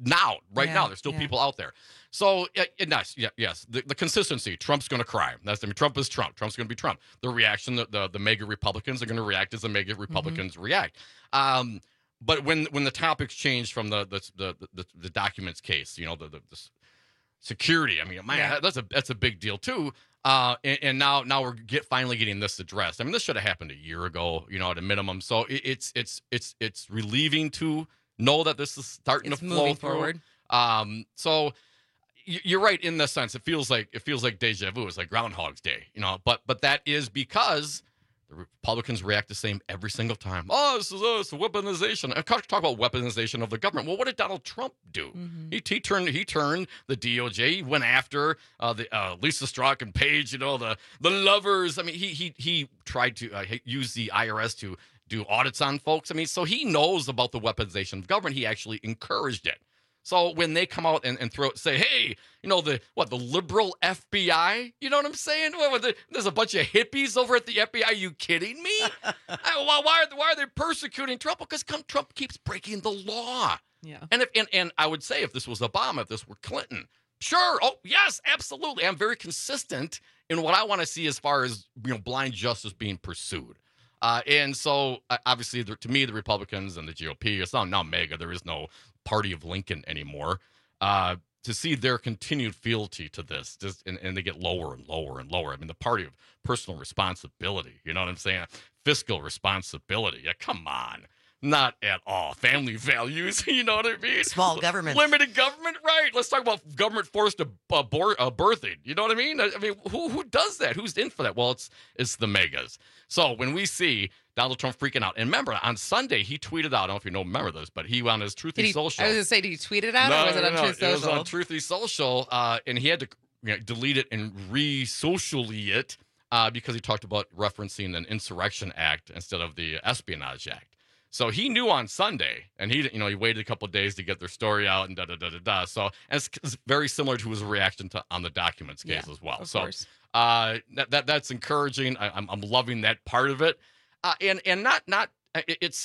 now, right Yeah, now, there's still yeah. people out there. So, uh, yes, yeah, yes, the, the consistency. Trump's going to cry. That's I mean, Trump is Trump. Trump's going to be Trump. The reaction, the the, the mega Republicans are going to react as the mega Republicans Mm-hmm. react. Um, but when when the topics change from the the the, the, the documents case, you know, the the, the security. I mean, man, Yeah. that's a that's a big deal too. Uh, and, and now now we're get finally getting this addressed. I mean, this should have happened a year ago, you know, at a minimum. So it, it's it's it's it's relieving to know that this is starting It's to flow moving through. forward. Um, so y- you're right in the sense. It feels like it feels like deja vu. It's like Groundhog's Day, you know. But but that is because the Republicans react the same every single time. Oh, this is uh, it's a weaponization. I talk about weaponization of the government. Well, what did Donald Trump do? Mm-hmm. He, he turned he turned the D O J. He went after uh, the uh, Lisa Strzok and Page. You know, the the lovers. I mean, he he he tried to uh, use the I R S to do audits on folks. I mean, so he knows about the weaponization of government. He actually encouraged it. So when they come out and, and throw say, hey, you know, the what the liberal F B I, you know what I'm saying? What, what, the, there's a bunch of hippies over at the F B I. Are you kidding me? I, why, why, are, why are they persecuting Trump? Because Trump keeps breaking the law. Yeah. And if and, and I would say if this was Obama, if this were Clinton, sure. Oh, yes, absolutely. I'm very consistent in what I want to see as far as, you know, blind justice being pursued. Uh, and so, uh, obviously, the, to me, the Republicans and the G O P, it's not now mega. There is no party of Lincoln anymore. Uh, to see their continued fealty to this, just and, and they get lower and lower and lower. I mean, the party of personal responsibility, you know what I'm saying? Fiscal responsibility. Yeah, come on. Not at all. Family values, you know what I mean? Small government. Limited government, right. Let's talk about government forced ab- abor- uh, birthing. You know what I mean? I, I mean, who who does that? Who's in for that? Well, it's it's the megas. So when we see Donald Trump freaking out, and remember, on Sunday, he tweeted out, I don't know if you know, remember this, but he on his Truthy Did he, Social. I was going to say, did he tweet it out No, or was no, it on no, Truth It was Social? on Truthy Social, uh, and he had to you know, delete it and re-socially it uh, because he talked about referencing an insurrection act instead of the Espionage Act. So he knew on Sunday, and he, you know, he waited a couple of days to get their story out and da da da da da. So, and it's, it's very similar to his reaction to on the documents case Yeah, as well. of So, course. uh, that, that that's encouraging. I, I'm I'm loving that part of it, uh, and and not not it, it's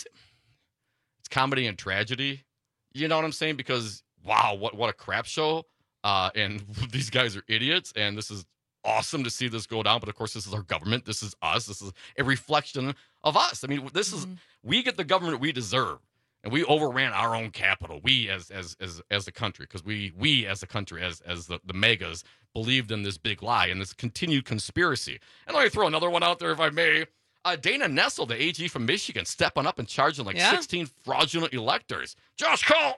it's comedy and tragedy. You know what I'm saying? Because wow, what what a crap show. Uh, and these guys are idiots, and this is awesome to see this go down. But of course, this is our government. This is us. This is a reflection of us. I mean, this Mm-hmm. is we get the government we deserve, and we overran our own capital. We as as as as a country, because we we as a country, as as the, the megas believed in this big lie and this continued conspiracy. And let me throw another one out there, if I may. Uh, Dana Nessel, the A G from Michigan, stepping up and charging like Yeah. sixteen fraudulent electors. Josh Cole.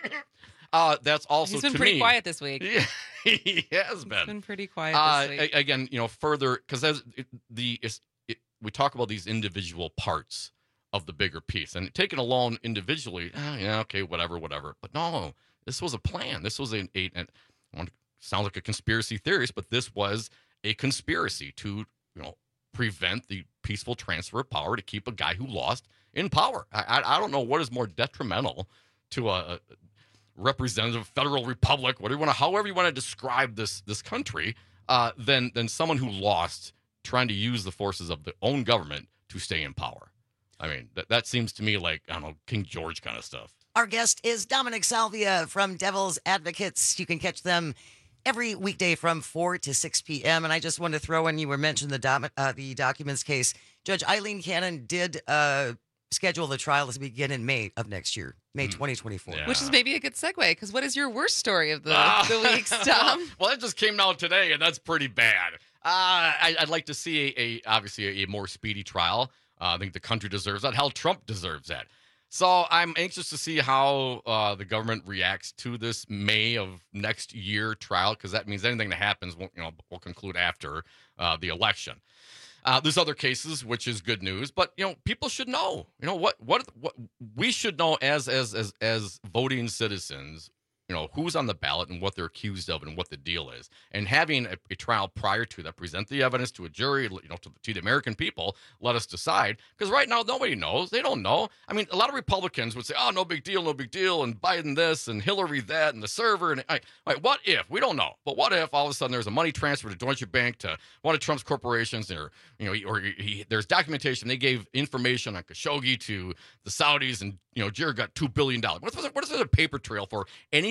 Uh, that's also He's been to pretty me- quiet this week. Yeah, he has been. He's been pretty quiet Uh, this week. a- again, you know, further because as it, the it's, it, we talk about these individual parts of the bigger piece, and taken alone individually, ah, yeah, okay, whatever, whatever. But no, this was a plan. This was a, a, a I want to sound like a conspiracy theorist, but this was a conspiracy to you know prevent the peaceful transfer of power to keep a guy who lost in power. I I, I don't know what is more detrimental to a, a representative federal republic, whatever you want to, however you want to describe this this country, uh, than than someone who lost trying to use the forces of their own government to stay in power. I mean, that that seems to me like I don't know King George kind of stuff. Our guest is Dominic Salvia from Devil's Advocates. You can catch them every weekday from four to six p.m. And I just wanted to throw in, you were mentioned the dom- uh, the documents case. Judge Eileen Cannon did uh, schedule the trial to begin in May of next year, May twenty twenty-four. Which is maybe a good segue, because what is your worst story of the, Ah. the week, Tom? Well, that just came out today, and that's pretty bad. Uh, I, I'd like to see a, a obviously a, a more speedy trial. Uh, I think the country deserves that. Hell, Trump deserves that. So I'm anxious to see how uh, the government reacts to this May of next year trial, because that means anything that happens will, you know, will conclude after uh, the election. Uh, there's other cases, which is good news, but you know, people should know. You know what? What? What we should know as as as as voting citizens. You know who's on the ballot and what they're accused of and what the deal is, and having a, a trial prior to that, present the evidence to a jury, you know, to, to the American people, let us decide. Because right now nobody knows; they don't know. I mean, a lot of Republicans would say, "Oh, no big deal, no big deal," and Biden this and Hillary that and the server. And all right, all right, what if we don't know? But what if all of a sudden there's a money transfer to Deutsche Bank to one of Trump's corporations, or you know, or he, there's documentation they gave information on Khashoggi to the Saudis, and you know, Jared got two billion dollars. What if, what if there's a paper trail for any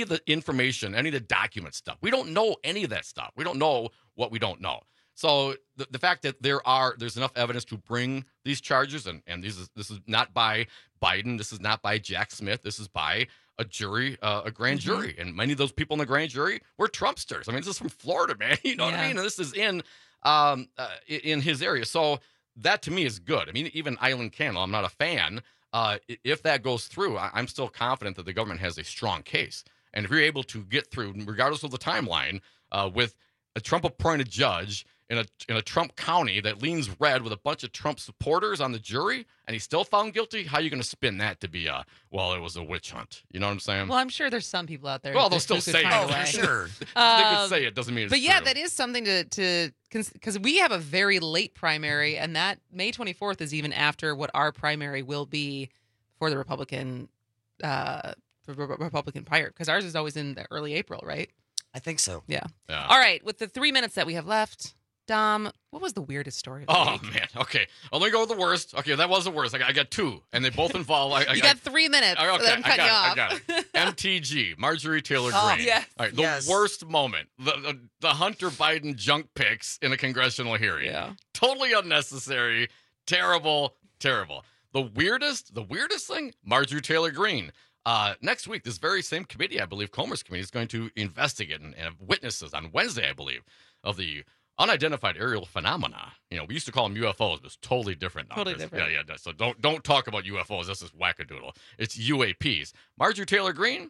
any of the information, any of the document stuff. We don't know any of that stuff. We don't know what we don't know. So the, the fact that there are there's enough evidence to bring these charges, and, and these is, this is not by Biden, this is not by Jack Smith, this is by a jury, uh, a grand Mm-hmm. jury. And many of those people in the grand jury were Trumpsters. I mean, this is from Florida, man. You know what I Yeah. mean? And this is in um, uh, i- in his area. So that to me is good. I mean, even Island Candle, I'm not a fan. Uh, i- if that goes through, I- I'm still confident that the government has a strong case. And if you're able to get through, regardless of the timeline, uh, with a Trump-appointed judge in a in a Trump county that leans red with a bunch of Trump supporters on the jury, and he's still found guilty, how are you going to spin that to be a, well, it was a witch hunt? You know what I'm saying? Well, I'm sure there's some people out there. Well, who they'll could- still who could say find it. a way. Sure. they Um, could say it doesn't mean it's But yeah, true. that is something to to because we have a very late primary, and that May twenty-fourth is even after what our primary will be for the Republican uh, for Re- Republican prior, because ours is always in the early April, right? I think so. Yeah. Yeah. All right, with the three minutes that we have left, Dom, what was the weirdest story? Of the Oh week? man, okay. I'm gonna go with the worst. Okay, that was the worst. I got, I got two, and they both involve. I, I, You got three minutes. I, okay, so I'm I cutting got you it. off. I got it. M T G, Marjorie Taylor Oh, Greene. yes. All right, the Yes. worst moment, the, the the Hunter Biden junk pics in a congressional hearing. Yeah. Totally unnecessary. Terrible. Terrible. The weirdest, the weirdest thing, Marjorie Taylor Greene. Uh, next week, this very same committee, I believe, Comer's committee, is going to investigate and, and have witnesses on Wednesday, I believe, of the unidentified aerial phenomena. You know, we used to call them U F Os, but it's totally different now. Totally 'cause- different. Yeah, yeah. So don't don't talk about U F Os. This is wackadoodle. It's U A Ps. Marjorie Taylor Greene,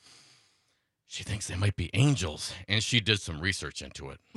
she thinks they might be angels, and she did some research into it.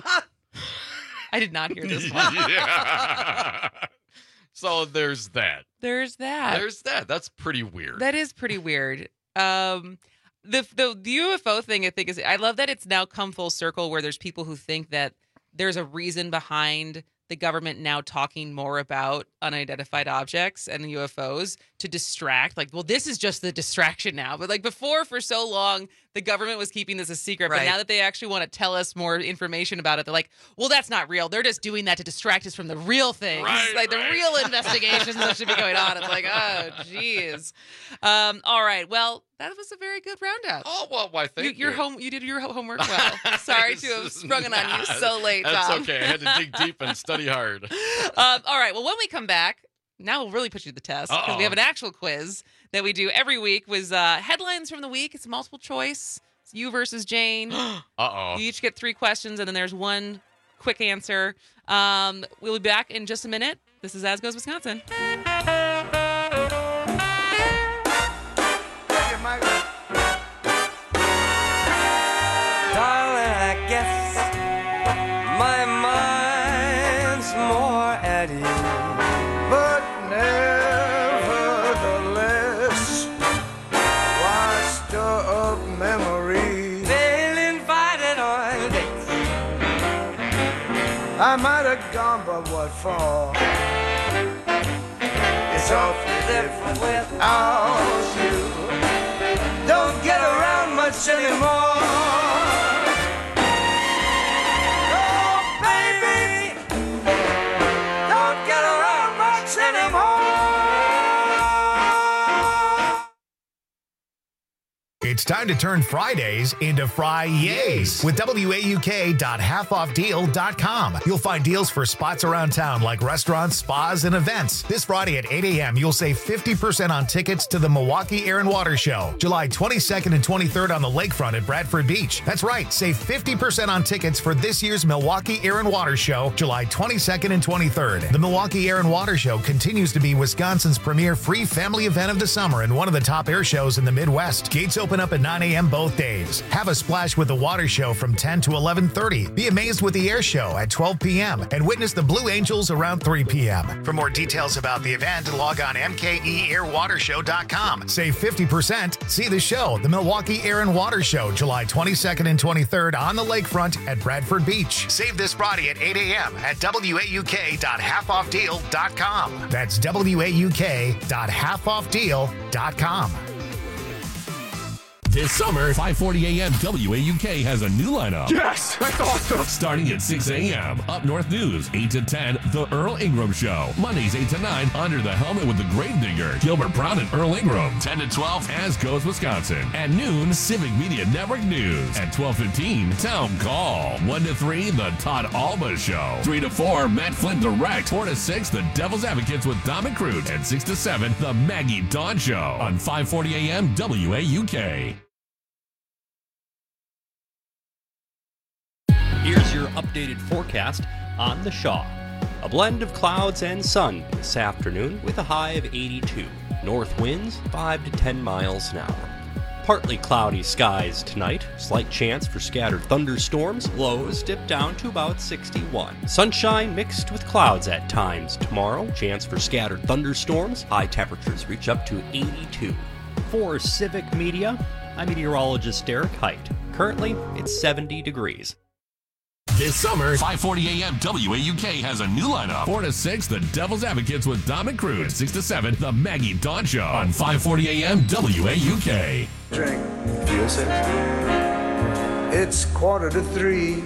I did not hear this one. Yeah. So there's that. There's that. There's that. That's pretty weird. That is pretty weird. Um, the, the the U F O thing, I think, is I love that it's now come full circle where there's people who think that there's a reason behind the government now talking more about unidentified objects and U F Os to distract. Like, well, this is just the distraction now. But like before, for so long, the government was keeping this a secret. But Right. now that they actually want to tell us more information about it, they're like, well, that's not real. They're just doing that to distract us from the real things. Right, like right. the real investigations that should be going on. It's like, oh, geez. Um, all right. Well, that was a very good roundup. Oh, well, why, thank you, your you. home, you did your homework well. Sorry to have sprung it on you so late, That's Tom. okay. I had to dig deep and study hard. um, all right. Well, when we come back, now we'll really put you to the test because we Uh-oh. have an actual quiz that we do every week with uh, headlines from the week. It's multiple choice. It's you versus Jane. Uh-oh. You each get three questions, and then there's one quick answer. Um, we'll be back in just a minute. This is As Goes Wisconsin. Darling, I guess my mind's more at ease. But nevertheless, why stir up memories? They'll invite it on dates. I might have gone, but what for? It's awfully different without you. Don't get around much anymore. Oh, baby, don't get around much anymore. It's time to turn Fridays into Fri-Yays with W A U K dot half off deal dot com. You'll find deals for spots around town like restaurants, spas, and events. This Friday at eight a.m., you'll save fifty percent on tickets to the Milwaukee Air and Water Show, July twenty-second and twenty-third on the lakefront at Bradford Beach. That's right, save fifty percent on tickets for this year's Milwaukee Air and Water Show, July twenty-second and twenty-third. The Milwaukee Air and Water Show continues to be Wisconsin's premier free family event of the summer and one of the top air shows in the Midwest. Gates open up at nine a.m. both days. Have a splash with the water show from ten to eleven thirty. Be amazed with the air show at twelve p.m. and witness the Blue Angels around three p.m. For more details about the event, log on M K E air water show dot com. Save fifty percent. See the show, the Milwaukee Air and Water Show, July twenty-second and twenty-third on the lakefront at Bradford Beach. Save this Friday at eight a.m. at W A U K dot half off deal dot com. That's W A U K dot half off deal dot com. This summer, five forty a.m. W A U K has a new lineup. Yes, that's awesome. Starting at six a.m. Up North News, eight to ten, The Earl Ingram Show. Mondays, eight to nine, Under the Helmet with the Gravedigger, Gilbert Brown and Earl Ingram. ten to twelve, As Goes Wisconsin. At noon, Civic Media Network News. At twelve fifteen, Town Call. one to three, The Todd Alba Show. three to four, Matt Flynn Direct. four to six, The Devil's Advocates with Dom and Crute. And six to seven, The Maggie Dawn Show. On five forty a.m. W A U K. Here's your updated forecast on the Shaw. A blend of clouds and sun this afternoon with a high of eighty-two. North winds five to ten miles an hour. Partly cloudy skies tonight. Slight chance for scattered thunderstorms. Lows dip down to about sixty-one. Sunshine mixed with clouds at times tomorrow. Chance for scattered thunderstorms. High temperatures reach up to eighty-two. For Civic Media, I'm meteorologist Derek Height. Currently, it's seventy degrees. This summer, five forty a.m. W A U K has a new lineup. four to six, The Devil's Advocates with Dom and Crute. six to seven, The Maggie Dawn Show. On five forty a.m. W A U K. Drink, feel sexy. It's quarter to three.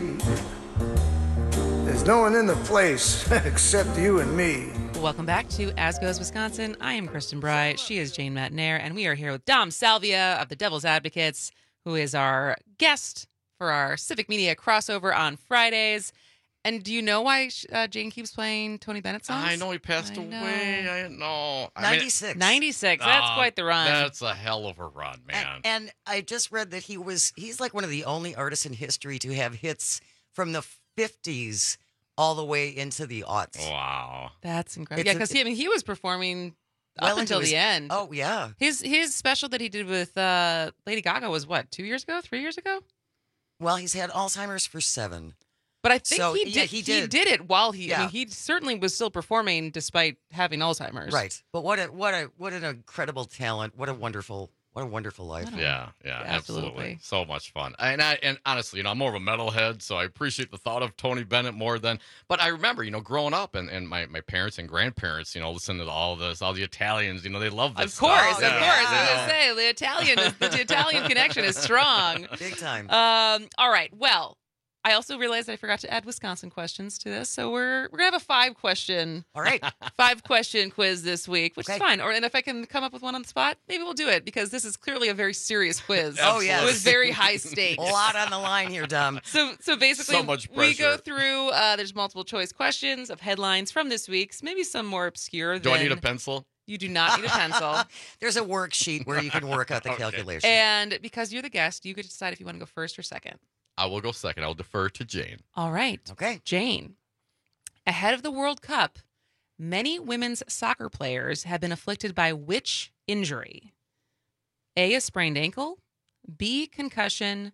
There's no one in the place except you and me. Welcome back to As Goes Wisconsin. I am Kristen Bry. She is Jane Matnair, and we are here with Dom Salvia of the Devil's Advocates, who is our guest for our Civic Media crossover on Fridays. And do you know why uh, Jane keeps playing Tony Bennett songs? I know he passed I away. know. I know. I ninety-six. Mean, ninety-six. That's uh, quite the run. That's a hell of a run, man. And, and I just read that he was, he's like one of the only artists in history to have hits from the fifties all the way into the aughts. Wow. That's incredible. It's yeah, a- because he, I mean, he was performing Well up into until his- the end. Oh, yeah. His his special that he did with uh, Lady Gaga was what, two years ago, three years ago? Well, he's had Alzheimer's for seven. But I think So, he, yeah, did, he he did. did it while he. I Yeah. mean, he certainly was still performing despite having Alzheimer's. Right. But what a what a what an incredible talent. What a wonderful what a wonderful life. Yeah, yeah, absolutely. Absolutely. So much fun. And I and honestly, you know, I'm more of a metalhead, so I appreciate the thought of Tony Bennett more than. But I remember, you know, growing up and, and my, my parents and grandparents, you know, listening to all this, all the Italians, you know, they love this. Of course, stuff. of Yeah, course. I was you know. gonna say the Italian, is, the Italian connection is strong. Big time. Um. All right. Well, I also realized I forgot to add Wisconsin questions to this, so we're we're gonna have a five question. All right. Five question quiz this week, which Okay. is fine. Or and if I can come up with one on the spot, maybe we'll do it because this is clearly a very serious quiz. Oh, yes. With very high stakes. A lot on the line here, Dom. So, so basically, So much we go pressure. through. Uh, there's multiple choice questions of headlines from this week's, maybe some more obscure. Do than, I need a pencil? You do not need a pencil. There's a worksheet where you can work out the Okay. calculation. And because you're the guest, you get to decide if you want to go first or second. I will go second. I'll defer to Jane. All right. Okay. Jane. Ahead of the World Cup, many women's soccer players have been afflicted by which injury? A, a sprained ankle, B, concussion,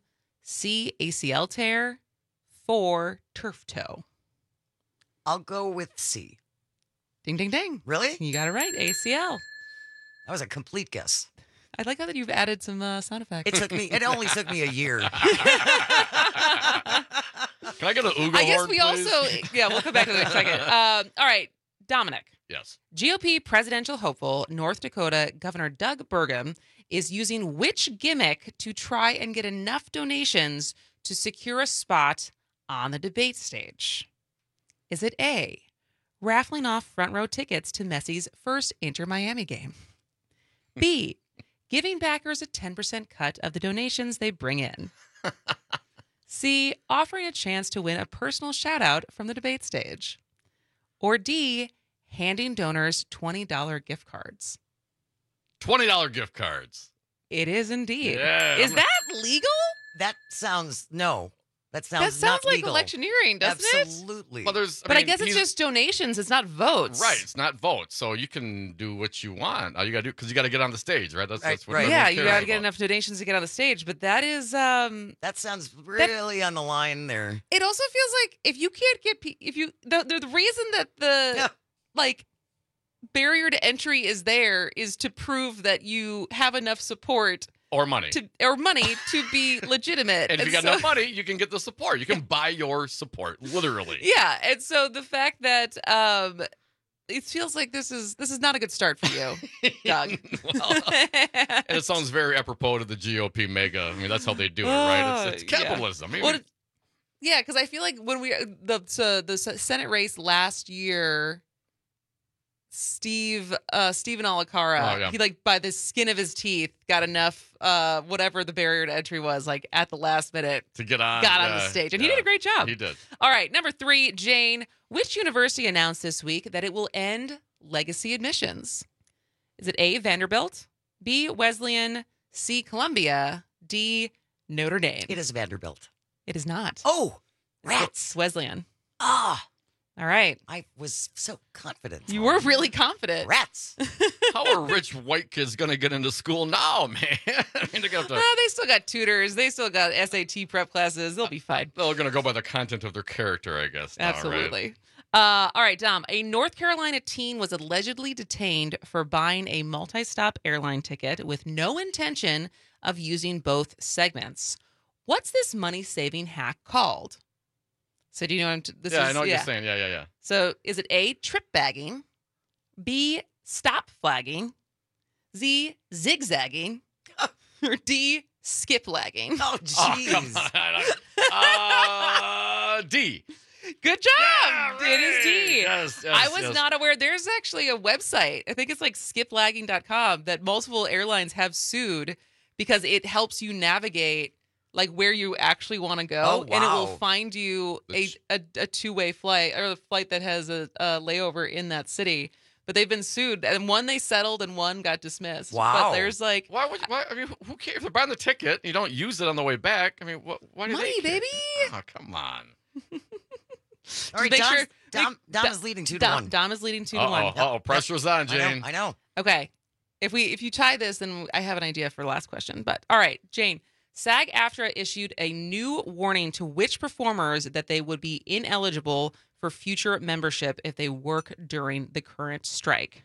C, A C L tear, four, turf toe. I'll go with C. Ding, ding, ding. Really? You got it right. A C L. That was a complete guess. I like how that you've added some uh, sound effects. It took me. It only took me a year. Can I get an Ugo I guess horn, we please? also, yeah, we'll come back to that in a second. Um, all right, Dominic. Yes. G O P presidential hopeful North Dakota Governor Doug Burgum is using which gimmick to try and get enough donations to secure a spot on the debate stage? Is it A, raffling off front row tickets to Messi's first Inter-Miami game? B, giving backers a ten percent cut of the donations they bring in? C, offering a chance to win a personal shout-out from the debate stage? Or D, handing donors twenty dollars gift cards? twenty dollars gift cards. It is indeed. Yeah, is I'm- that legal? That sounds no. That That sounds sounds not like legal. electioneering, doesn't it? Absolutely. Well, there's. I But I mean, guess it's he's- just donations. It's not votes. Right, it's not votes, so you can do what you want. All you gotta do because you gotta get on the stage, right? That's, that's what right. everyone Yeah, you cares got to get about. enough donations to get on the stage. But that is, um, That sounds really on the line there. it also feels like if you can't get, pe- if you, the, the, the reason that the, Yeah. like, barrier to entry is there is to prove that you have enough support Or money. to, or money to be legitimate. And if you got so- enough money, you can get the support. You can buy your support, literally. Yeah, and so the fact that um it feels like this is this is not a good start for you, Doug. Well, and it sounds very apropos to the G O P mega. I mean, that's how they do it, right? It's, it's capitalism. Yeah. I mean, Well, yeah, because I feel like when we the so the Senate race last year, Steve uh, Stephen Alacara, Oh, yeah. he like by the skin of his teeth got enough uh, whatever the barrier to entry was, like at the last minute to get on, got on uh, the stage, and yeah, he did a great job. He did. All right, number three, Jane. Which university announced this week that it will end legacy admissions? Is it A, Vanderbilt, B, Wesleyan, C, Columbia, D, Notre Dame? It is Vanderbilt. It is not. Oh, rats. It's Wesleyan. Ah. All right. I was so confident. You were really confident. Rats. How are rich white kids going to get into school now, man? I mean, they're going to. Ah, they still got tutors. They still got S A T prep classes. They'll be fine. They're going to go by the content of their character, I guess. now, right? Absolutely. Uh, all right, Dom. A North Carolina teen was allegedly detained for buying a multi-stop airline ticket with no intention of using both segments. What's this money-saving hack called? So do you know what I'm t- this yeah, is? I know what yeah. you're saying. Yeah, yeah, yeah. So is it A, trip bagging, B, stop flagging, Z, zigzagging, or D, skip lagging? Oh, jeez. Oh, uh, D. Good job. Yeah, It is D. Yes, yes, I was yes. not aware. There's actually a website. I think it's like skip lagging dot com that multiple airlines have sued because it helps you navigate like where you actually want to go, Oh, and it will wow. find you a, a, a two-way flight or a flight that has a, a layover in that city. But they've been sued, and one they settled, and one got dismissed. Wow. But there's like Why would why, I mean, who cares if they're buying the ticket? You don't use it on the way back. I mean, what? Why do money, they care? baby. Oh, come on. All right, make Dom's- sure- Dom, make- Dom Dom- is leading two to Dom, one. Dom is leading two to Uh-oh, one. uh-oh, pressure's on, I know, Jane. I know. Okay. If we if you tie this, then I have an idea for the last question. But all right, Jane. SAG-AFTRA issued a new warning to which performers that they would be ineligible for future membership if they work during the current strike.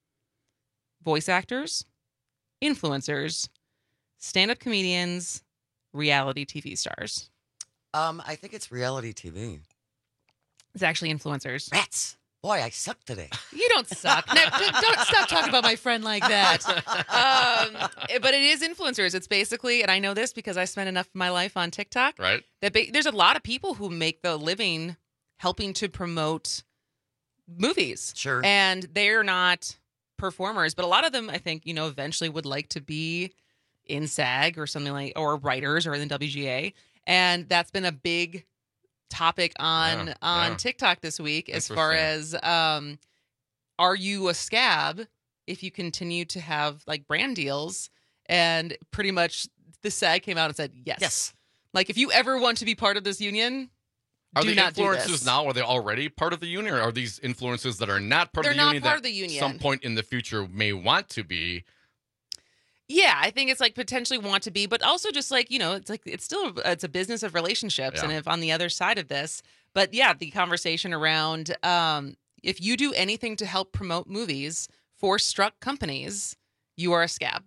Voice actors, influencers, stand-up comedians, reality T V stars. Um, I think it's reality T V. It's actually influencers. Rats. Boy, I suck today. You don't suck. No, don't don't stop talking about my friend like that. Um, but it is influencers. It's basically, and I know this because I spent enough of my life on TikTok. Right. That ba- there's a lot of people who make the living helping to promote movies. Sure. And they're not performers, but a lot of them, I think, you know, eventually would like to be in SAG or something like, or writers or in the W G A. And that's been a big topic on Yeah, on yeah. TikTok this week as far as um are you a scab if you continue to have like brand deals? And pretty much the SAG came out and said yes. Yes. Like if you ever want to be part of this union, Are do the not do influencers this. now, are they already part of the union, or are these influencers that are not part They're of the not union part that of the union. some point in the future may want to be? Yeah, I think it's like potentially want to be, but also just like, you know, it's like it's still it's a business of relationships. Yeah. And if on the other side of this, but yeah, the conversation around um, if you do anything to help promote movies for struck companies, you are a scab.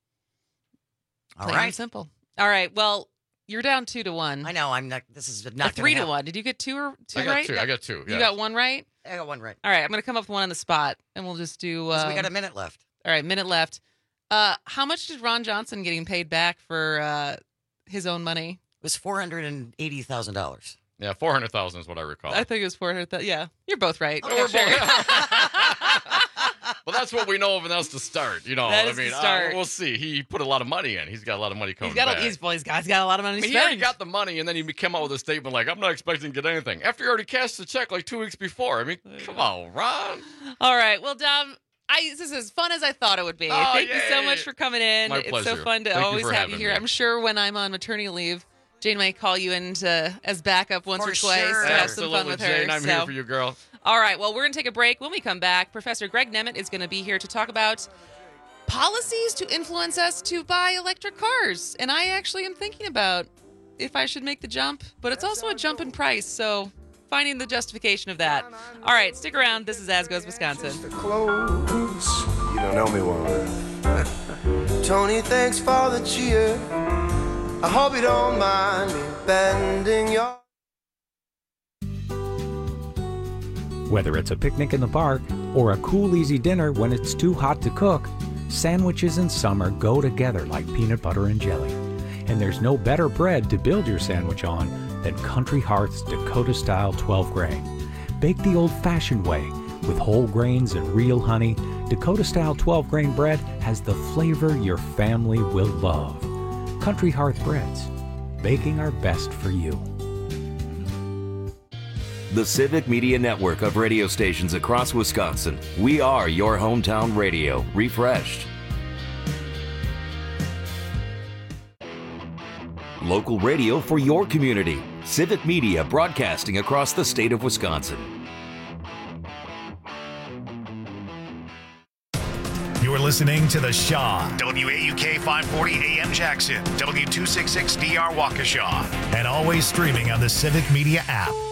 All Plain right. and simple. All right. Well, you're down two to one. I know. I'm not. This is A not three gonna to one. Did you get two or two I got right? two. I got two. You yes. got one right. happen. I got one right. All right. I'm going to come up with one on the spot, and we'll just do. 'Cause Um, we got a minute left. All right, minute left. Uh, how much did Ron Johnson getting paid back for uh, his own money? It was four hundred and eighty thousand dollars. Yeah, four hundred thousand is what I recall. I think it was four hundred thousand. Yeah, you're both right. Oh, we're Sure. Well, that's what we know of, and that's the start. You know, That I is the mean, uh, start. we'll see. He put a lot of money in. He's got a lot of money coming He's got back. a, he's, well, he's got, he's got a lot of money I to mean, he already spend. got the money, and then he came out with a statement like, "I'm not expecting to get anything." After he already cashed the check like two weeks before. I mean, come on, Ron. All right, well, Dom, I, this is as fun as I thought it would be. Oh, Thank you so yay. much for coming in. My it's pleasure. so fun to Thank you always for have you having here. me. I'm sure when I'm on maternity leave, Jane may call you in to, as backup once For or twice sure. to have some Absolutely, fun with her. Jane. I'm so. here for you, girl. All right, well, we're going to take a break. When we come back, Professor Greg Nemeth is going to be here to talk about policies to influence us to buy electric cars. And I actually am thinking about if I should make the jump, but it's also a jump in price, so finding the justification of that. All right, stick around. This is As Goes Wisconsin. Close. You don't know me well. Tony, thanks for the cheer. I hope you don't mind me bending your. Whether it's a picnic in the park or a cool, easy dinner when it's too hot to cook, sandwiches in summer go together like peanut butter and jelly. And there's no better bread to build your sandwich on than Country Hearth's Dakota-style twelve grain. Baked the old-fashioned way with whole grains and real honey, Dakota-style twelve grain bread has the flavor your family will love. Country Hearth Breads, baking our best for you. The Civic Media Network of radio stations across Wisconsin. We are your hometown radio, refreshed. Local radio for your community. Civic Media broadcasting across the state of Wisconsin. You're listening to The Shaw, W A U K five forty A M Jackson, W two sixty-six D R Waukesha, and always streaming on the Civic Media app.